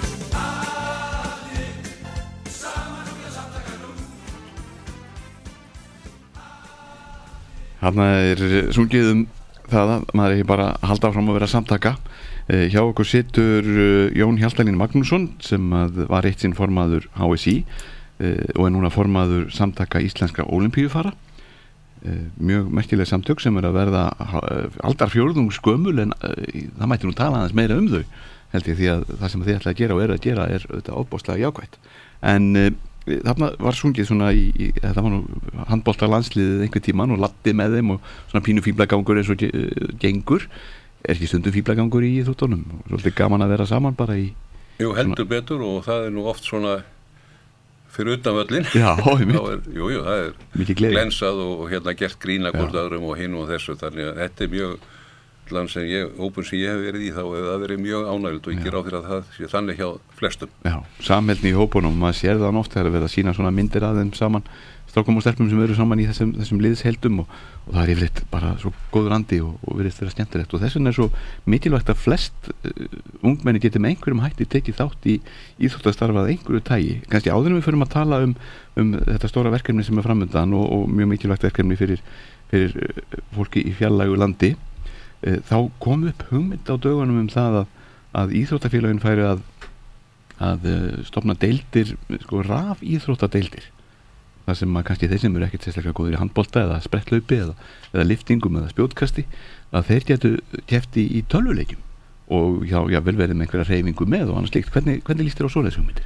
Þarna er sungið um það að maður ekki bara halda áfram að vera samtaka. Eh, hjá okkur situr uh, Jón Hjaltalín Magnússon sem að var eitt sinn formaður H S I eh, og er núna formaður samtaka íslenskra ólympíufara. Eh, mjög merkileg samtök sem er að verða uh, aldarfjórðung skömmul en uh, það mætti nú tala aðeins meira um þau held ég því að það sem þið ætla að gera og er að gera er auðvitað ofboðslega jákvætt. En uh, þarna var sungið svona í, í þetta var nú handbolta landsliðið einhver tíman og laddi með þeim og svona pínu fíblagangur eins og gengur. Er ekki stundum fíblagangur í íþróttunum? Svolítið gaman að vera saman bara í Jú, heldur svona... betur og það er nú oft svona fyrir utan völlin. Já, einmitt. er, Jú, jú, það er glensað og, og hérna gert grína hvort öðrum og hinn og þessu, þannig að þetta er mjög land sem ég, ópun sem ég hef verið í þá hefur það verið mjög ánægilegt og ég ger á fyrir að það sé þannig hjá flestum. Já, samheldni í hópunum, maður sér það oft þegar við að sína svona myndir að þeim saman strákum og stelpum sem eru saman í þessum, þessum liðsheldum og, og það er yfirleitt bara svo góður andi og, og virðist vera skemmtilegt og þess vegna er svo mikilvægt að flest uh, ungmenni geti með einhverjum hætti tekið þátt í íþróttastarfa að einhverju tægi, kannski áður en við förum að tala um, um þetta stóra verkefni sem er framundan og, og mjög mikilvægt verkefni fyrir, fyrir fólki í fjarlægu landi. Þá kom upp hugmynd á dögunum um það að, að íþróttafélagin færi að, að stofna deildir, sko raf íþróttadeildir þar sem að kannski þeir sem eru ekkert sérstaklega góðir í handbolta eða sprettlaupi eða, eða liftingum eða spjótkasti að þeir getu keppt í, í tölvuleikjum og já, já vel verið með einhverja hreyfingu með og annars líkt. Hvernig, hvernig líst þér á svoleiðis hugmyndir?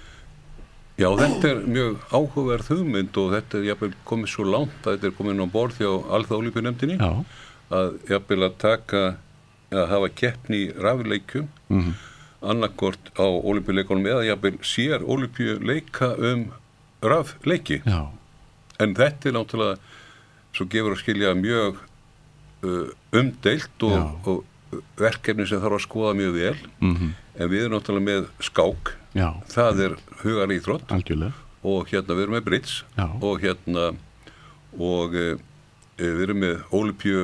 Já, þetta er mjög áhugaverð hugmynd og þetta er jafnvel komið svo langt að þetta er komið á borð hjá Alþjóðaólympíunefndinni. Já. Að jafnvel að taka að hafa keppni í rafleikjum mm-hmm. annarkort á ólympíuleikunum eða jafnvel sér ólympíuleika um rafleiki. Já. En þetta er náttúrulega svo gefur að skilja mjög uh, umdeilt og, og verkefni sem þarf að skoða mjög vel mm-hmm. en við erum náttúrulega með skák. Já. Það er hugaríþrótt. Algjörlega. Og hérna við erum með bridge. Já. Og hérna og uh, við erum með ólympíu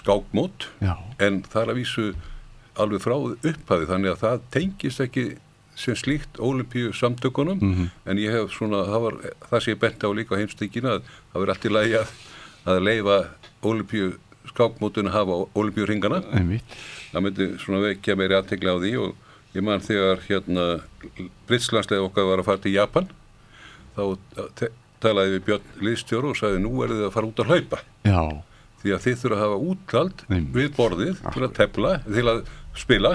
skákmót. Já. En það er að vísu alveg frá upphafi þannig að það tengist ekki sem slíkt Ólympíu samtökunum Mhm. en ég hef svona, það var það sem ég benti á líka á heimstíkina að það var allt í lagi að, að leyfa Ólympíu skákmótun að hafa Ólympíu hringana. Einmitt. Það myndi svona vekja meiri athygli á því og ég man þegar hérna Britslandsleið okkar var að fara til Japan þá te- talaði við Björn liðstjóri og sagði nú er þið að fara út að hlaupa. Já. Því að þið þurfa að hafa úthald Einmitt. við borðið til að tefla, til að spila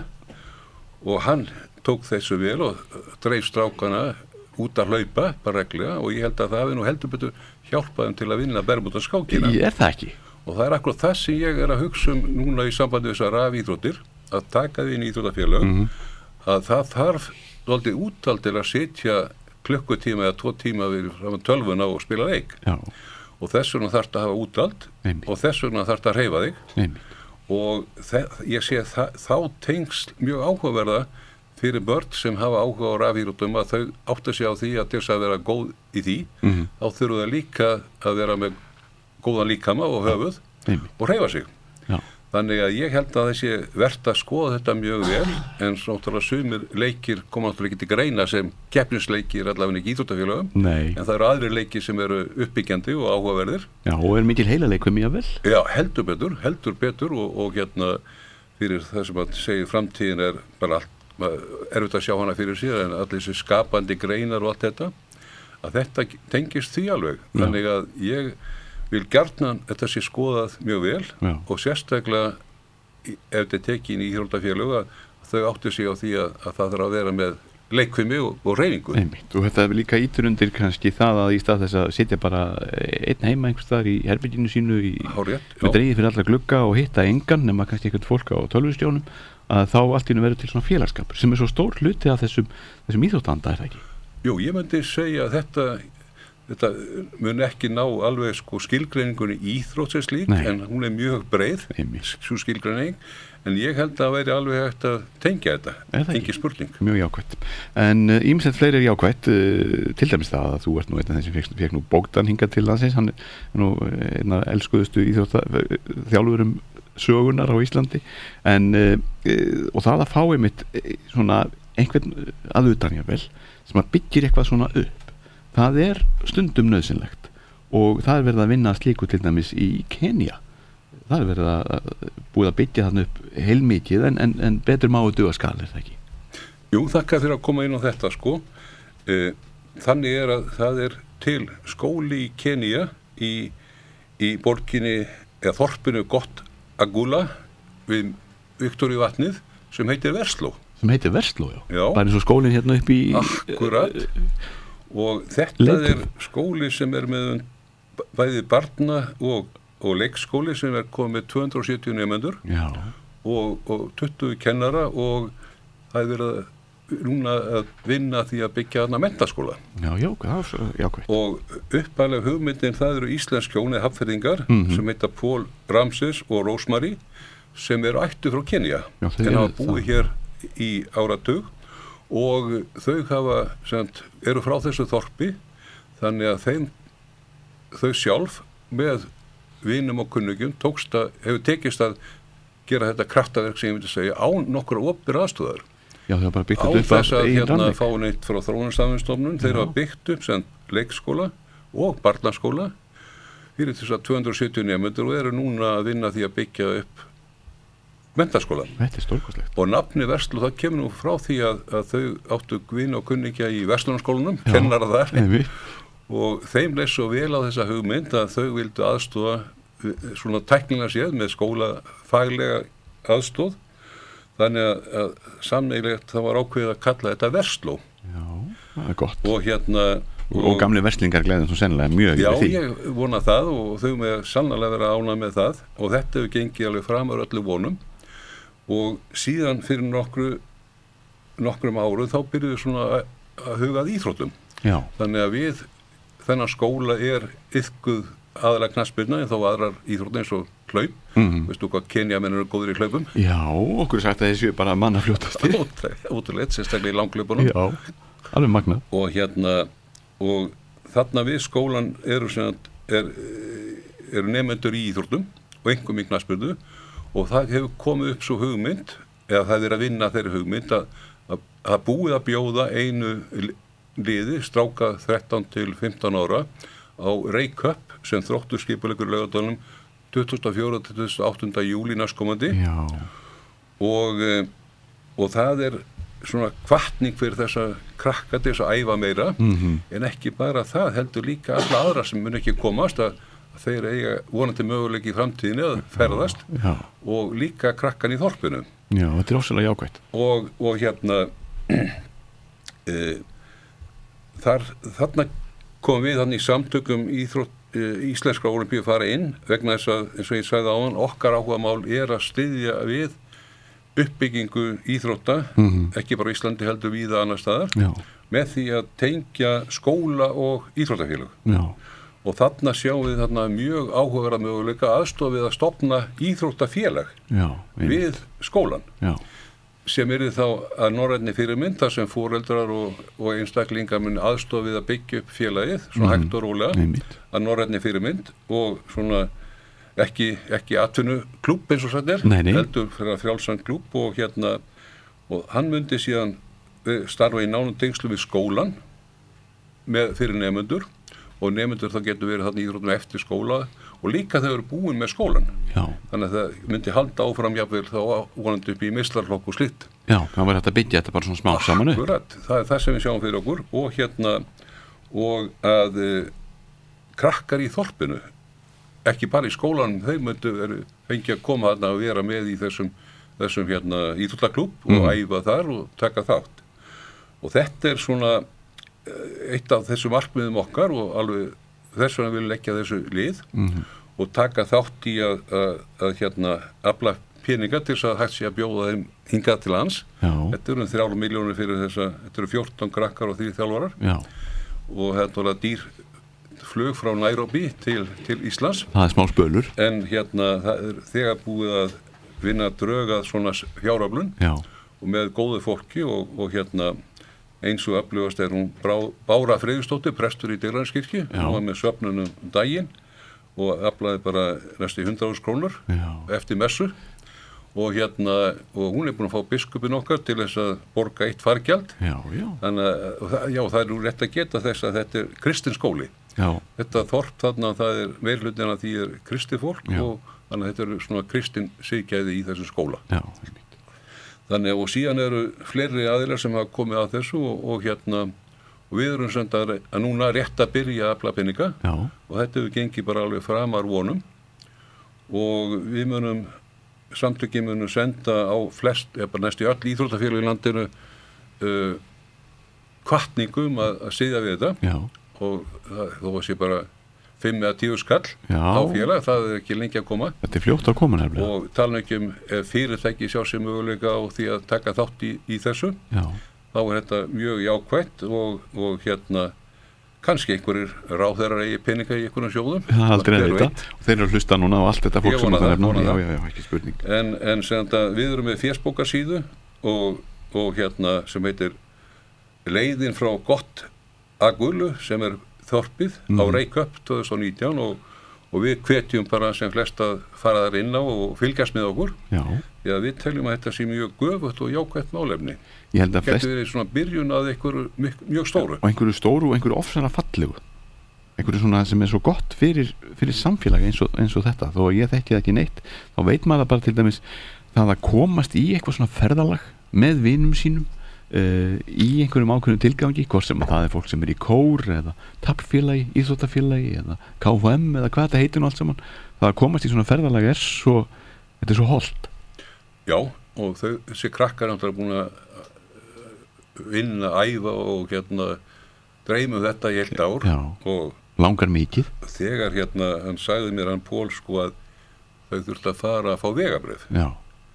og hann tók þessu vel og dreif strákana út að hlaupa bara reglulega og ég held að það hafi nú heldur betur hjálpað þeim til að vinna bermúdaskákina. Ég er það ekki. Og það er akkurat það sem ég er að hugsa um núna í sambandi við þessar rafíþróttir að taka því inn í íþróttafélög Mhm. að það þarf dálítið úthald til að sitja klukkutíma eða tvo tíma við saman tölvuna og spila leik. Já. Og þess vegna þarf það að hafa úthald Einmitt. og þess vegna þarf það að hreyfa þig Einmitt. og þe- ég sé að þá tengst mjög áhugaverða fyrir börn sem hafa áhuga á rafíþróttum að þau átta sig á því að til þess að vera góð í því Mhm. þá þurfa það líka að vera með góðan líkama og höfuð Einmitt. og hreyfa sig. Já. Þannig að ég held að þessi verðt að skoða þetta mjög vel en náttúrulega sumir leikir koma náttúrulega ekki til greina sem keppnisleikir allavega ekki í íþróttafélögum Nei. en það eru aðrir leikir sem eru uppbyggjandi og áhugaverðir. Já, og er mikil heilaleikum mjög vel. Já, heldur betur, heldur betur og, og hérna fyrir það sem að segja framtíðin er bara allt, maður- erfitt að sjá hana fyrir sér en allir þessi skapandi greinar og allt þetta að þetta tengist því alveg. Já. Þannig að ég vil gjarnan þetta sé skoðað mjög vel Já. og sérstaklega í- ef þetta er tekið inn í íþróttafélög að þau áttu sig á því að, að það þarf að vera með leikfimi og, og reyfingu. Einmitt. Og þetta er líka ítur undir kannski það að í stað þess að sitja bara einn heima einhvers staðar í herberginu sínu í, Hárrétt, með já. dreigið fyrir alla glugga og hitta engan nema kannski eitthvað fólk á tölvustjónum að þá allt í einu verður til svona félagskapur sem er svo stór hluti af þessum, þessum íþróttanda, er það ekki? Jú, ég myndi segja að þetta þetta mun ekki ná alveg sko skilgreiningunni íþrótt sem slík Nei. en hún er mjög breið Einmitt. svo skilgreining en ég held að væri alveg hægt að tengja þetta, Er það ekki? engi spurning. Mjög jákvætt. En ímsett uh, fleiri er jákvætt, uh, til dæmis það að þú ert nú einn af þeim sem fekk, fekk nú Bogdan hingað til landsins, hann er nú einn af elskuðustu íþrótta þjálfurum sögunar á Íslandi en uh, uh, og það að fá einmitt uh, svona einhvern að utan jável sem að byggir eitthvað svona upp það er stundum nöðsynlegt og það er verið að vinna slíku til dæmis í Kenya. Það er verið að búið að byggja þarna upp heilmikið en, en, en betur má að duga skal, er það ekki? Jú, þakka fyrir að koma inn á þetta sko. Eh, þannig er að það er til skóli í Kenya í, í borginni eða þorpinu Gott Agula við Viktoríu vatnið sem heitir Versló. Sem heitir Versló, já. Já. Bara eins og skólinn hérna upp í Akkurat. Og þetta Leitum. er skóli sem er með bæði barna og, og leikskóli sem er komið með tvö hundruð og sjötíu nemendur Já. og, og tuttugu kennara og það er verið að núna að vinna því að byggja þarna menntaskóla. Já, já, já, jákvæmt. Og upphæðlega hugmyndin það eru íslensk hjónið hafnfirðingar Mhm. sem heita Paul Ramses og Rosemary sem eru ættu frá Kenya Já, þau en eru hafa búið það. hér í áratug og þau hafa sent, eru frá þessu þorpi þannig að þeim þau sjálf með vinum og kunnugjum tókst að, hefur tekist að gera þetta kraftaverk sem ég myndi segja án nokkra opnir aðstöðar Já, það er bara byggt á þetta upp þess af að eigin hérna ranni. fá neitt frá þróunarstafnstofnun þeir Já. hafa byggt upp sem leikskóla og barnaskóla fyrir þess að tvö hundruð og sjötíu nemendur og eru núna að vinna því að byggja upp menntaskóla. Þetta er stórkostlegt. Og nafni Versló, það kemur nú frá því að, að þau áttu vini og kunningja í verslunarskólanum, Já, kennara þar einmitt. og þeim leið svo vel á þessa hugmynd að þau vildu aðstofa eh, svona tæknilega séð með skólafaglega aðstóð þannig að, að sammeilegt það var ákveðið að kalla þetta Versló Já, það er gott. og hérna Og, og gamli verslingar gleðin svo sennilega mjög já, yfir því. ég vona það og þau með sannlega vera ánað með það og þetta hefur gengið alveg framar öllu vonum og síðan fyrir nokkru nokkrum árum þá byrjuðu svona að, að hugað íþróttum Já. þannig að við þennan skóla er yfkuð aðalega knattspyrna en þó aðrar íþróttum eins og hlaup Mhm. veistu hvað Kenjamenn eru góður í hlaupum Já, okkur er sagt að þessu bara manna fljótastir. ótrúleitt, sérstaklega í langhlaupunum Já, alveg magnað. og hérna og þarna við skólan eru sem sagt, er, eru nefnendur í íþróttum og einhverjum í knattspyrnu og það hefur komið upp svo hugmynd eða það er að vinna þeirri hugmynd að, að, að búið að bjóða einu liði, stráka þrettán til fimmtán ára á Reykjöp sem þróttur skipuleikur Laugardalnum tuttugasta og fjórða til tuttugasta og áttunda júlí næstkomandi. Já. Og, og það er svona hvatning fyrir þessa krakka til þess að æfa meira, mm-hmm. en ekki bara það, heldur líka alla aðra sem mun ekki komast að þeir eiga vonandi möguleiki í framtíðinni að ferðast. Já. Og líka krakkan í þorpinu. Já, þetta er ofsalega jákvætt. Og, og hérna e, þar, þarna komum við þannig í samtökum íþrótt Íslenskra Ólympíu fara inn vegna þess að, eins og ég sagði áðan, okkar áhugamál er að styðja við uppbyggingu íþrótta, mm-hmm. ekki bara Íslandi heldur víða annar staðar, Já. með því að tengja skóla og íþróttafélög. Já. Og þarna sjáum við þarna mjög áhugaverða möguleika aðstoð við að stofna íþróttafélag Já, við skólan. Já. Sem er þá að norrænni fyrirmynd þar sem foreldrar og, og einstaklingar mun aðstoð við að byggja upp félagið, svona mm-hmm. hægt og rólega, Einmitt. að norrænni fyrirmynd og svona ekki, ekki atvinnu klúbb eins og satt er, Nei, nei. heldur fyrir frjálsan klúbb og hérna, og hann myndi síðan starfa í nánum tengslu við skólan með fyrir nemendur og nemendur þá getur verið þarna íþróttum eftir skóla og líka þau eru búin með skólan. Já. Þannig að það myndi halda áfram jafnvel þá vonandi upp í meistaraflokk og slitt. Já, það var hægt að byggja þetta bara svona smá saman upp. Akkurat, það er það sem við sjáum fyrir okkur og hérna og að e, krakkar í þorpinu, ekki bara í skólanum, þeir myndu fengi að koma þarna að vera með í þessum, þessum hérna íþróttaklúbb Mm. og æfa þar og taka þátt. Og þetta er svona eitt af þessum markmiðum okkar og alveg þess vegna vil leggja þessu lið mm-hmm. og taka þátt í að, að, að hérna afla peninga til þess að hægt sé að bjóða þeim hingað til lands. Já. Þetta eru þrjár milljónir fyrir þessa, þetta eru fjórtán krakkar og þrír þjálfarar. Já. Og þetta var dýr flug frá Nairobi til, til Íslands. Það er smá spölur. En hérna það er þegar búið að vinna drögað svona fjáröflun Já. og með góðu fólki og, og hérna eins og öflugast er hún Brá, Bára Freyðsdóttir, prestur í Digranesikirkju, hún var með söfnunum um daginn og aflaði bara næstu hundrað þúsund krónur Já. eftir messu og hérna, og hún er búin að fá biskupin okkar til þess að borga eitt fargjald. Já, já. Þannig að, já, það er nú rétt að geta þess að þetta er kristin skóli. Já. Þetta þorp þarna, það er meirhlutin að því er kristi fólk Já. og þannig að þetta eru svona kristin siðgæði í þessum skóla. Já, Þannig og síðan eru fleiri aðilar sem hafa komið að þessu og, og hérna og við erum sem að, að núna rétt að byrja að afla peninga. Já. Og þetta hefur gengið bara alveg framar vonum og við munum samtökin munum senda á flest, eða bara næstu öll íþróttafélög í landinu uh, hvatningum að, að siðja við þetta. Já. Og það, þó að sé bara fimm eða tíu skall Já. á félag, það er ekki lengi að koma. Þetta er fljótt að koma nefnilega. Og tala ekki um ef fyrirtæki sjá sér möguleika á því að taka þátt í, í þessu. Já. Þá er þetta mjög jákvætt og, og hérna kannski einhverjir ráðherrar eigi peninga í einhverjum sjóðum. Það er aldrei að vita. Og þeir eru að hlusta núna á allt þetta fólk Ég sem vona það það, er núna. vona Já, það. já, já, ekki spurning. En, en sem þetta, við erum með fésbókarsíðu og, og hérna sem heitir Leiðin frá gott Agulu sem er þorpið Mhm. á Reykjöp tvö þúsund og nítján og, og við hvetjum bara sem flest að fara þar inn á og fylgjast með okkur. Já. Því að við teljum að þetta sé mjög göfugt og jákvætt málefni. Ég held að flest Getur verið svona byrjun að einhverju mjög, mjög stóru. og einhverju stóru og einhverju ofsalega fallegu. Einhverju svona sem er svo gott fyrir, fyrir samfélagi eins og, eins og þetta. Þó að ég þekki það ekki neitt, þá veit maður bara til dæmis það að komast í eitthvað svona ferðalag með vinum sínum Uh, í einhverjum ákveðnum tilgangi, hvort sem að það er fólk sem er í kór eða taflfélagi, íþróttafélagi eða K F M eða hvað þetta heitir nú allt saman, það að komast í svona ferðalag er svo, þetta er svo holdt. Já, og þau, þessi krakkar náttúrulega búin að vinna, æfa og hérna dreyma um þetta í heilt ár. Já. Og langar mikið. Þegar hérna, hann sagði mér hann Pól sko að þau þurfti að fara að fá vegabrif. Já.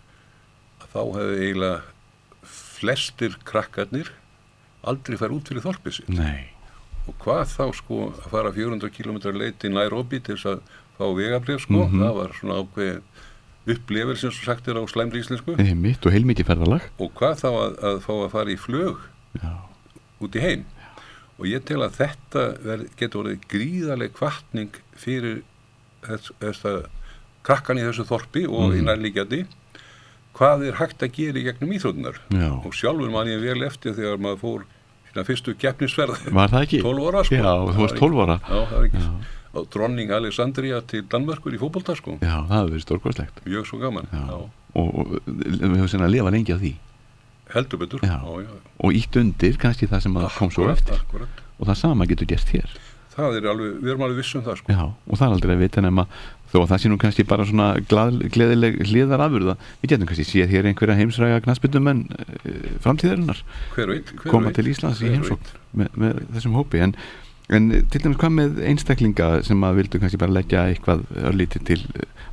Þá hefði eiginlega flestir krakkarnir aldrei fara út fyrir þorpið sitt. Nei. Og hvað þá sko að fara fjögur hundruð kílómetra leið til Nairobi til þess að fá vegabrif sko, Mhm. það var svona ákveðin upplifir sem svo sagt er á slæmri íslensku. Það er mitt og heilmikið ferðalag. Og hvað þá að, að fá að fara í flug Já. út í heim. Og ég tel að þetta ver, getur orðið gríðaleg hvatning fyrir þess, þess að krakkan í þessu þorpi og Mhm. í nærliggjandi hvað er hægt að gera í gegnum íþróttunar og sjálfur man ég vel eftir þegar maður fór sína fyrstu keppnisferð. Var það ekki? tólf ára sko. Já, þú varst tólf ára. Já, það var ekki. Á Dronning Alexandria til Danmörkur í fótbolta sko. Já, það hefur verið stórkostlegt. Mjög svo gaman. Já. Já. Og, og við höfum sennilega að lifa lengi á því. Heldur betur. Já. Já, já. Og ítt undir kannski það sem að kom svo eftir. Akkurat. Og það sama getur gert hér. Það er alveg, við erum alveg vissum það sko. Já, og það er aldrei að vita nema þó að það sé nú kannski bara svona glað, gleðileg hliðar afurða. Við getum kannski séð hér einhverja heimsræga knattspyrnumenn e, framtíðarinnar. Hver veit, hver koma veit. Til Íslands í heimsókn með, með þessum hópi. En, en til dæmis hvað með einstaklinga sem að vildu kannski bara leggja eitthvað örlítið til á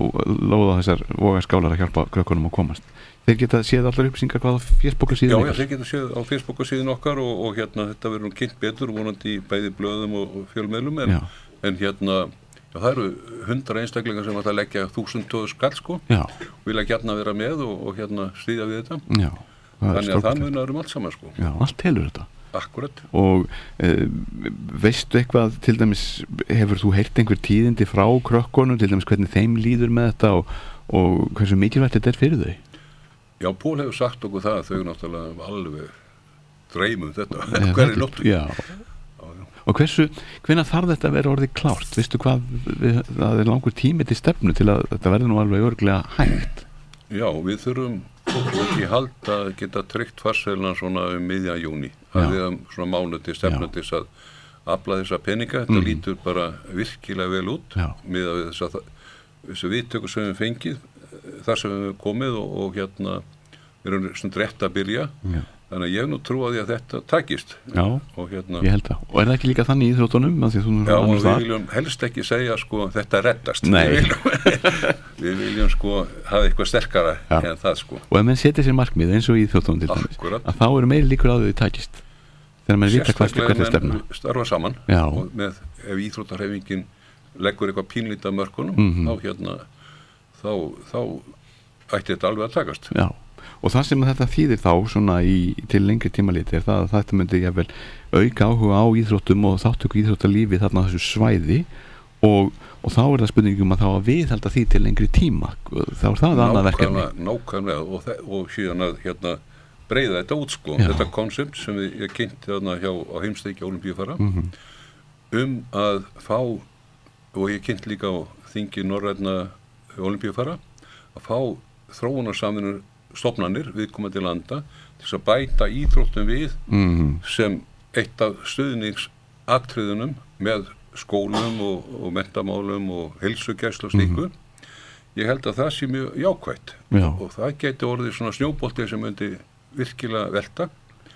lóða þessar vogaskálar að hjálpa krökkunum að komast. Þeir geta séð allar upplýsingar hvað á Facebook síðan okkar? Já, já, þeir geta séð á Facebook síðan okkar og, og hérna þetta verður nú kynnt betur vonandi í bæði blöðum og, og fjölmiðlum en, en hérna já, það eru hundra einstaklingar sem ætla að leggja þúsund tóðu skall sko já. Vilja gjarna vera með og, og hérna stríða við þetta já, þannig að það munar um allt saman sko. Já, allt telur þetta. Akkurat. Og e, veistu eitthvað til dæmis, hefur þú heyrt einhver tíðindi frá krökkunum til dæmis hvernig þeim líður með þetta og, og hversu mikilvægt þetta er fyrir þau? Já, Pól hefur sagt okkur það að þau náttúrulega alveg dreymum þetta hverju nóttu. Já. Já, já. Og hversu, hvenær þarf þetta að vera orðið klárt? Veistu hvað, við, það er langur tími til stefnu til að þetta verði nú alveg örglega hægt? Já, við þurfum ekki hald að geta tryggt farselina svona um miðja júní. Það er um svona mánuði stefnu til að afla þessa peninga. Þetta mm. lítur bara virkilega vel út með að þess að þessu viðtöku sem við fengið þar sem við komið og, og hérna við erum svona rétt að byrja já. Þannig að ég nú trú að því að þetta takist já, og hérna ég held það og er það ekki líka þannig í íþróttunum já og við viljum helst ekki segja sko þetta reddast við viljum, við viljum sko hafa eitthvað sterkara já. En það sko og ef menn setja sér markmið eins og í íþróttunum til dæmis að þá eru meiri líkur á því takist þegar menn vita hvað þetta stefna starfa saman já. Og með ef íþróttarhreyfingin leggur eitthvað pínlítið af mörkunum mm-hmm. þá hérna þá, þá ætti þetta alveg að takast. Já, og það sem þetta þýðir þá svona í, til lengri tímaliti er það að þetta myndi jafnvel auka áhuga á íþróttum og þáttöku íþróttalífi þarna á þessu svæði og, og þá er það spurningum að þá að viðhalda því til lengri tíma þá er það annað verkefni. Nákvæmlega og, og síðan að hérna breiða þetta út sko, já. Þetta konsept sem ég kynnti þarna hjá á heimsteiki Ólympíufara mm-hmm. um að fá og ég kynnt líka á þingi norrænna Ólympíufara að fá þróunarsamvinnu stofnanir viðkomandi landa til þess að bæta íþróttum við mm-hmm. sem eitt af stuðningsatriðunum með skólum og, og mentamálum og heilsugæslu og slíku mm-hmm. ég held að það sé mjög jákvætt já. Og það geti orðið svona snjóbolti sem myndi virkilega velta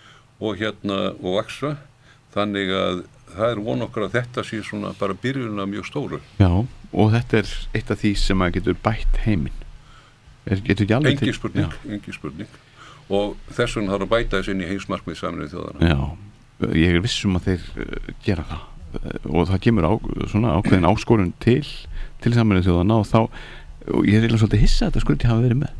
og hérna og vaxa þannig að það er von okkar að þetta sé svona bara byrjunna mjög stóru. Já, og þetta er eitt af því sem að getur bætt heiminn. Er, getur ekki alveg til... Engi spurning, engi spurning. Og þess vegna þarf að bæta þess inn í heimsmarkmið Sameinuðu þjóðanna. Já, ég er vissum að þeir uh, gera það. Og það kemur á, svona ákveðin áskorun til, til Sameinuðu þjóðanna og þá, og ég er eiginlega svolítið hissa að þetta skulle ekki hafa verið með.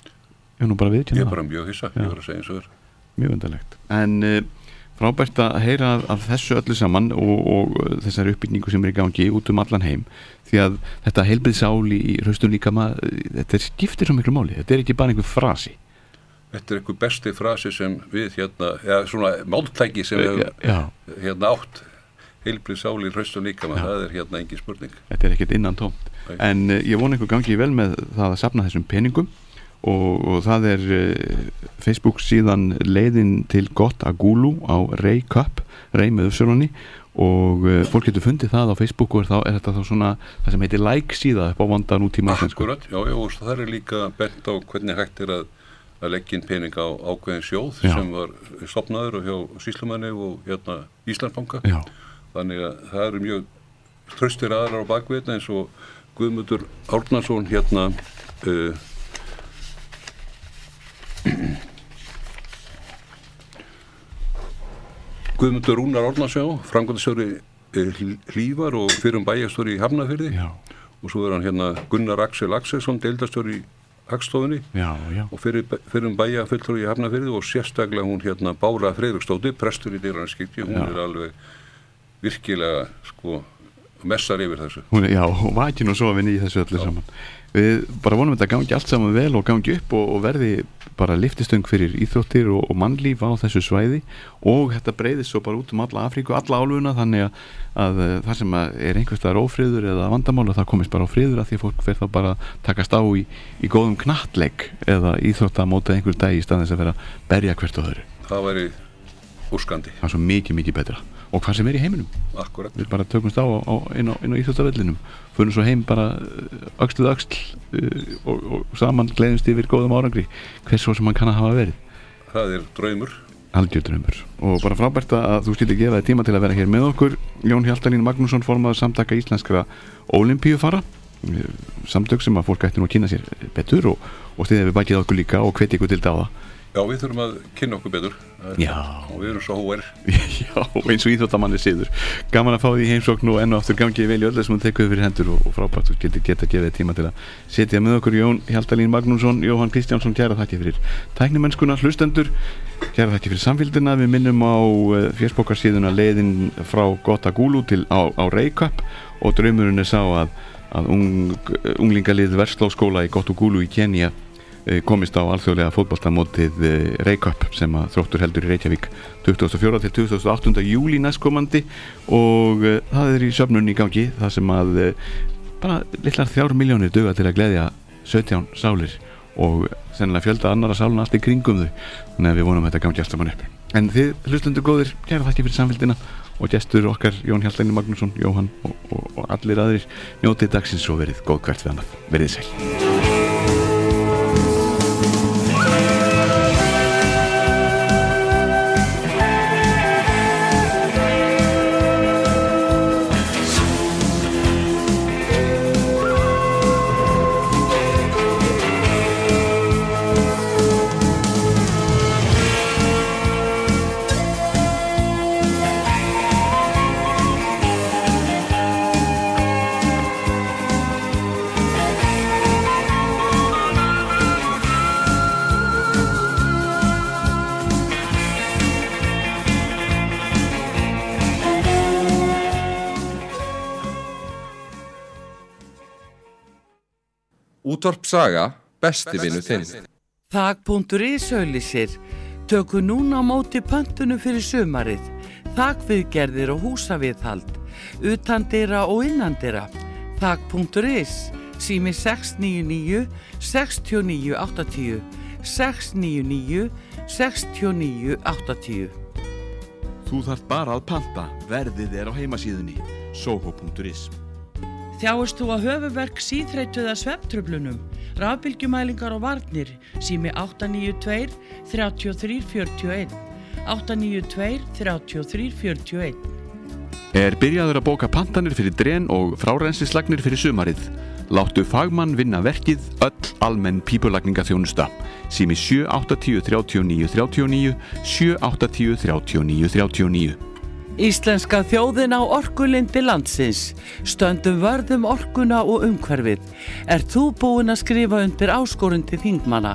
Ég er nú bara viðkjörna það. Ég er bara mjög hissa, ég var að segja eins og þér. Mjög undarlegt. En... Uh, frábært að heyra af þessu öllu saman og, og þessari uppbyggingu sem er í gangi út um allan heim því að þetta heilbrigðisál í hraustum líkama þetta skiptir svo miklu máli, þetta er ekki bara einhver frasi. Þetta er einhver besti frasi sem við hérna, eða svona máltæki sem við hefum hérna átt heilbrigðisál í hraustum líkama, það er hérna engin spurning. Þetta er ekkert innan tómt. En uh, ég vona einhver gangi vel með það að safna þessum peningum Og, og það er uh, Facebook síðan leiðin til gott Agulu á Ray Cup Ray með uppsölunni og uh, fólk getur fundið það á Facebook og er, þá, er þetta þá svona það sem heitir like síða upp á vanda nútíma Akkurat, já, já, og það er líka bent á hvernig hægt er að, að leggja inn pening á ákveðin sjóð já. Sem var stofnaður og hjá Sýslumanni og hérna Íslandsbanka já. Þannig að það eru mjög traustir aðrar á bakvið eins og Guðmundur Árnason hérna uh, Guðmundur Rúnar Árnason framkvæmdastjóri Hlífar og fyrrum bæjarstjóri í Hafnarfirði já. Og svo er hann hérna Gunnar Axel Axelsson deildarstjóri í Hagstofunni já, já. Og fyrir, fyrrum bæjarfulltrúi í Hafnarfirði og sérstaklega hún hérna Bára Friðriksdóttir prestur í Digranesskirkju, hún já. Er alveg virkilega sko messar yfir þessu. Hún er, já, og vakin og sofin í þessu öllu já. Saman. Við bara vonum þetta gangi allt saman vel og gangi upp og, og verði bara lyftistöng fyrir íþróttir og, og mannlíf á þessu svæði og þetta breiðist svo bara út um alla Afríku, alla álfuna, þannig að, að það sem að er einhverstaðar ófriður eða vandamál og það komist bara á friður að því að fólk fer þá bara takast á í, í góðum knattleik eða íþróttamóta einhver dag í stað þess að vera að berja hvert og öðru. Það væri úrskandi. Það er svo mikið, mikið betra. Og hvað sem er í heiminum. Akkurat. Við bara tökumst á, á inn á, inn á íþróttavellinum, fyrir svo heim bara öxl við öxl uh, og, og saman gleðumst yfir góðum árangri, hvers svo sem hann kann að hafa verið. Það er draumur. Algjör draumur. Og bara frábært að þú skildi gefa þér tíma til að vera hér með okkur. Jón Hjaltalín Magnússon, formaður Samtaka íslenskra ólympíufara, samtök sem að fólk ætti nú að kynna sér betur og, og stiðja við bakið okkur líka og hvetja ykkur til dáða. Já, við þurfum að kynna okkur betur. Já. Og við erum svo hóer. Já, eins og íþróttamanni siður. Gaman að fá því heimsókn og enn og aftur gangi vel í öllu sem þú tekur fyrir hendur og, og frábært þú getur geta að gefa þér tíma til að setja með okkur. Jón Hjaltalín Magnússon, Jóhann Kristjánsson, kæra þakki fyrir tæknimennskuna, hlustendur, kæra þakki fyrir samfylgdina. Við minnum á uh, fésbókarsíðuna leiðin frá Gotagulu til á, á Reykjavík og draumurinn er sá að, að ung, unglingalið Verslóskóla í Gotagulu í Kenya komist á alþjóðlega fótboltamótið Reykjavík sem að Þróttur heldur í Reykjavík tuttugasta og fjórða til tuttugasta og áttunda júlí næstkomandi og uh, það er í söfnun í gangi það sem að uh, bara litlar þrjár milljónir duga til að gleðja sautján sálir og sennilega fjölda annara sáluna allt í kringum þau, þannig að við vonum að þetta gangi allt saman upp. En þið hlustendur góðir, kæra þakki fyrir samfylgdina og gestur okkar Jón Hjaltalín Magnússon, Jóhann og, og, og allir aðrir, njótið dagsins og verið góð hvert við annað. Verið sæl. Útvarp Saga, besti vinur þinn. Þak.is auglýsir. Tökum núna á móti pöntunum fyrir sumarið. Þakviðgerðir og húsaviðhald. Utandyra og innandyra. Þak.is. Sími sex níu níu, sex níu átta níu. sex níu níu, sex níu átta níu. Þú þarft bara að panta. Verðið er á heimasíðunni. soho.is. Þjáist þú að höfuverk, síþreytu eða svefntruflunum, rafbylgjumælingar og varnir, sími átta níu tvö, þrjú þrjú fjögur eitt, átta níu tvö, þrjú þrjú fjögur eitt. Er byrjaður að bóka pantanir fyrir dren og frárensislagnir fyrir sumarið. Láttu fagmann vinna verkið, öll almenn pípulagningaþjónusta. Sími sjö átta tíu þrjátíu og níu þrjátíu og níu, sjö átta tíu þrjátíu og níu þrjátíu og níu. Íslenska þjóðin á orkulindi landsins. Stöndum vörðum orkuna og umhverfið. Er þú búinn að skrifa undir áskorun til þingmanna?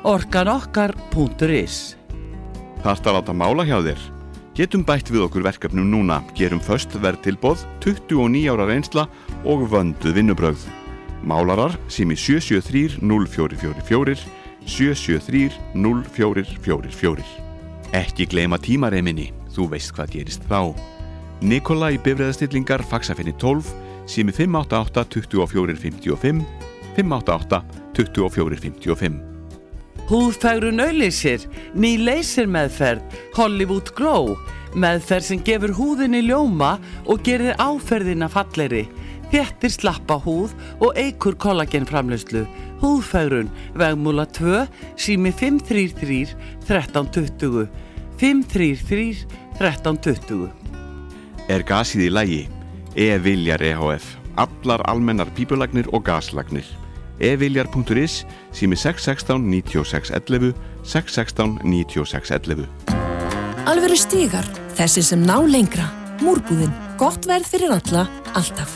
orkanokkar.is. Þarft að láta mála hjá þér? Getum bætt við okkur verkefnum núna. Gerum föst verðtilboð, tuttugu og níu ára reynsla og vönduð vinnubrögð. Málarar sími sjö sjö þrjú núll fjögur fjögur fjögur, sjö sjö þrjú núll fjögur fjögur fjögur. Ekki gleyma tímareiminni. Þú veist hvað gerist þá. Nikolai bifreiðastillingar faxafinni tólf, sími fimm átta átta, tuttugu og fjögur, fimmtíu og fimm, fimm átta átta, tuttugu og fjögur, fimmtíu og fimm. Húðfegrun auglýsir, ný leysirmeðferð, Hollywood Glow, meðferð sem gefur húðinni ljóma og gerir áferðina fallegri, þéttir slappa húð og eykur kollagenframleiðslu. Húðfegrun, Vegmúla tvö, sími fimm þrjú þrjú, þrettán tuttugu, fimm þrjú þrjú, þrettán tuttugu. Er gasið í lagi? E-Viljar E H F. Allar almennar pípulagnir og gaslagnir. e-viljar.is, sími sex sextán, níutíu og sex ellefu, sex sextán, níutíu og sex ellefu. Alvöru stígar, þessi sem ná lengra. Múrbúðin, gott verð fyrir alla, alltaf.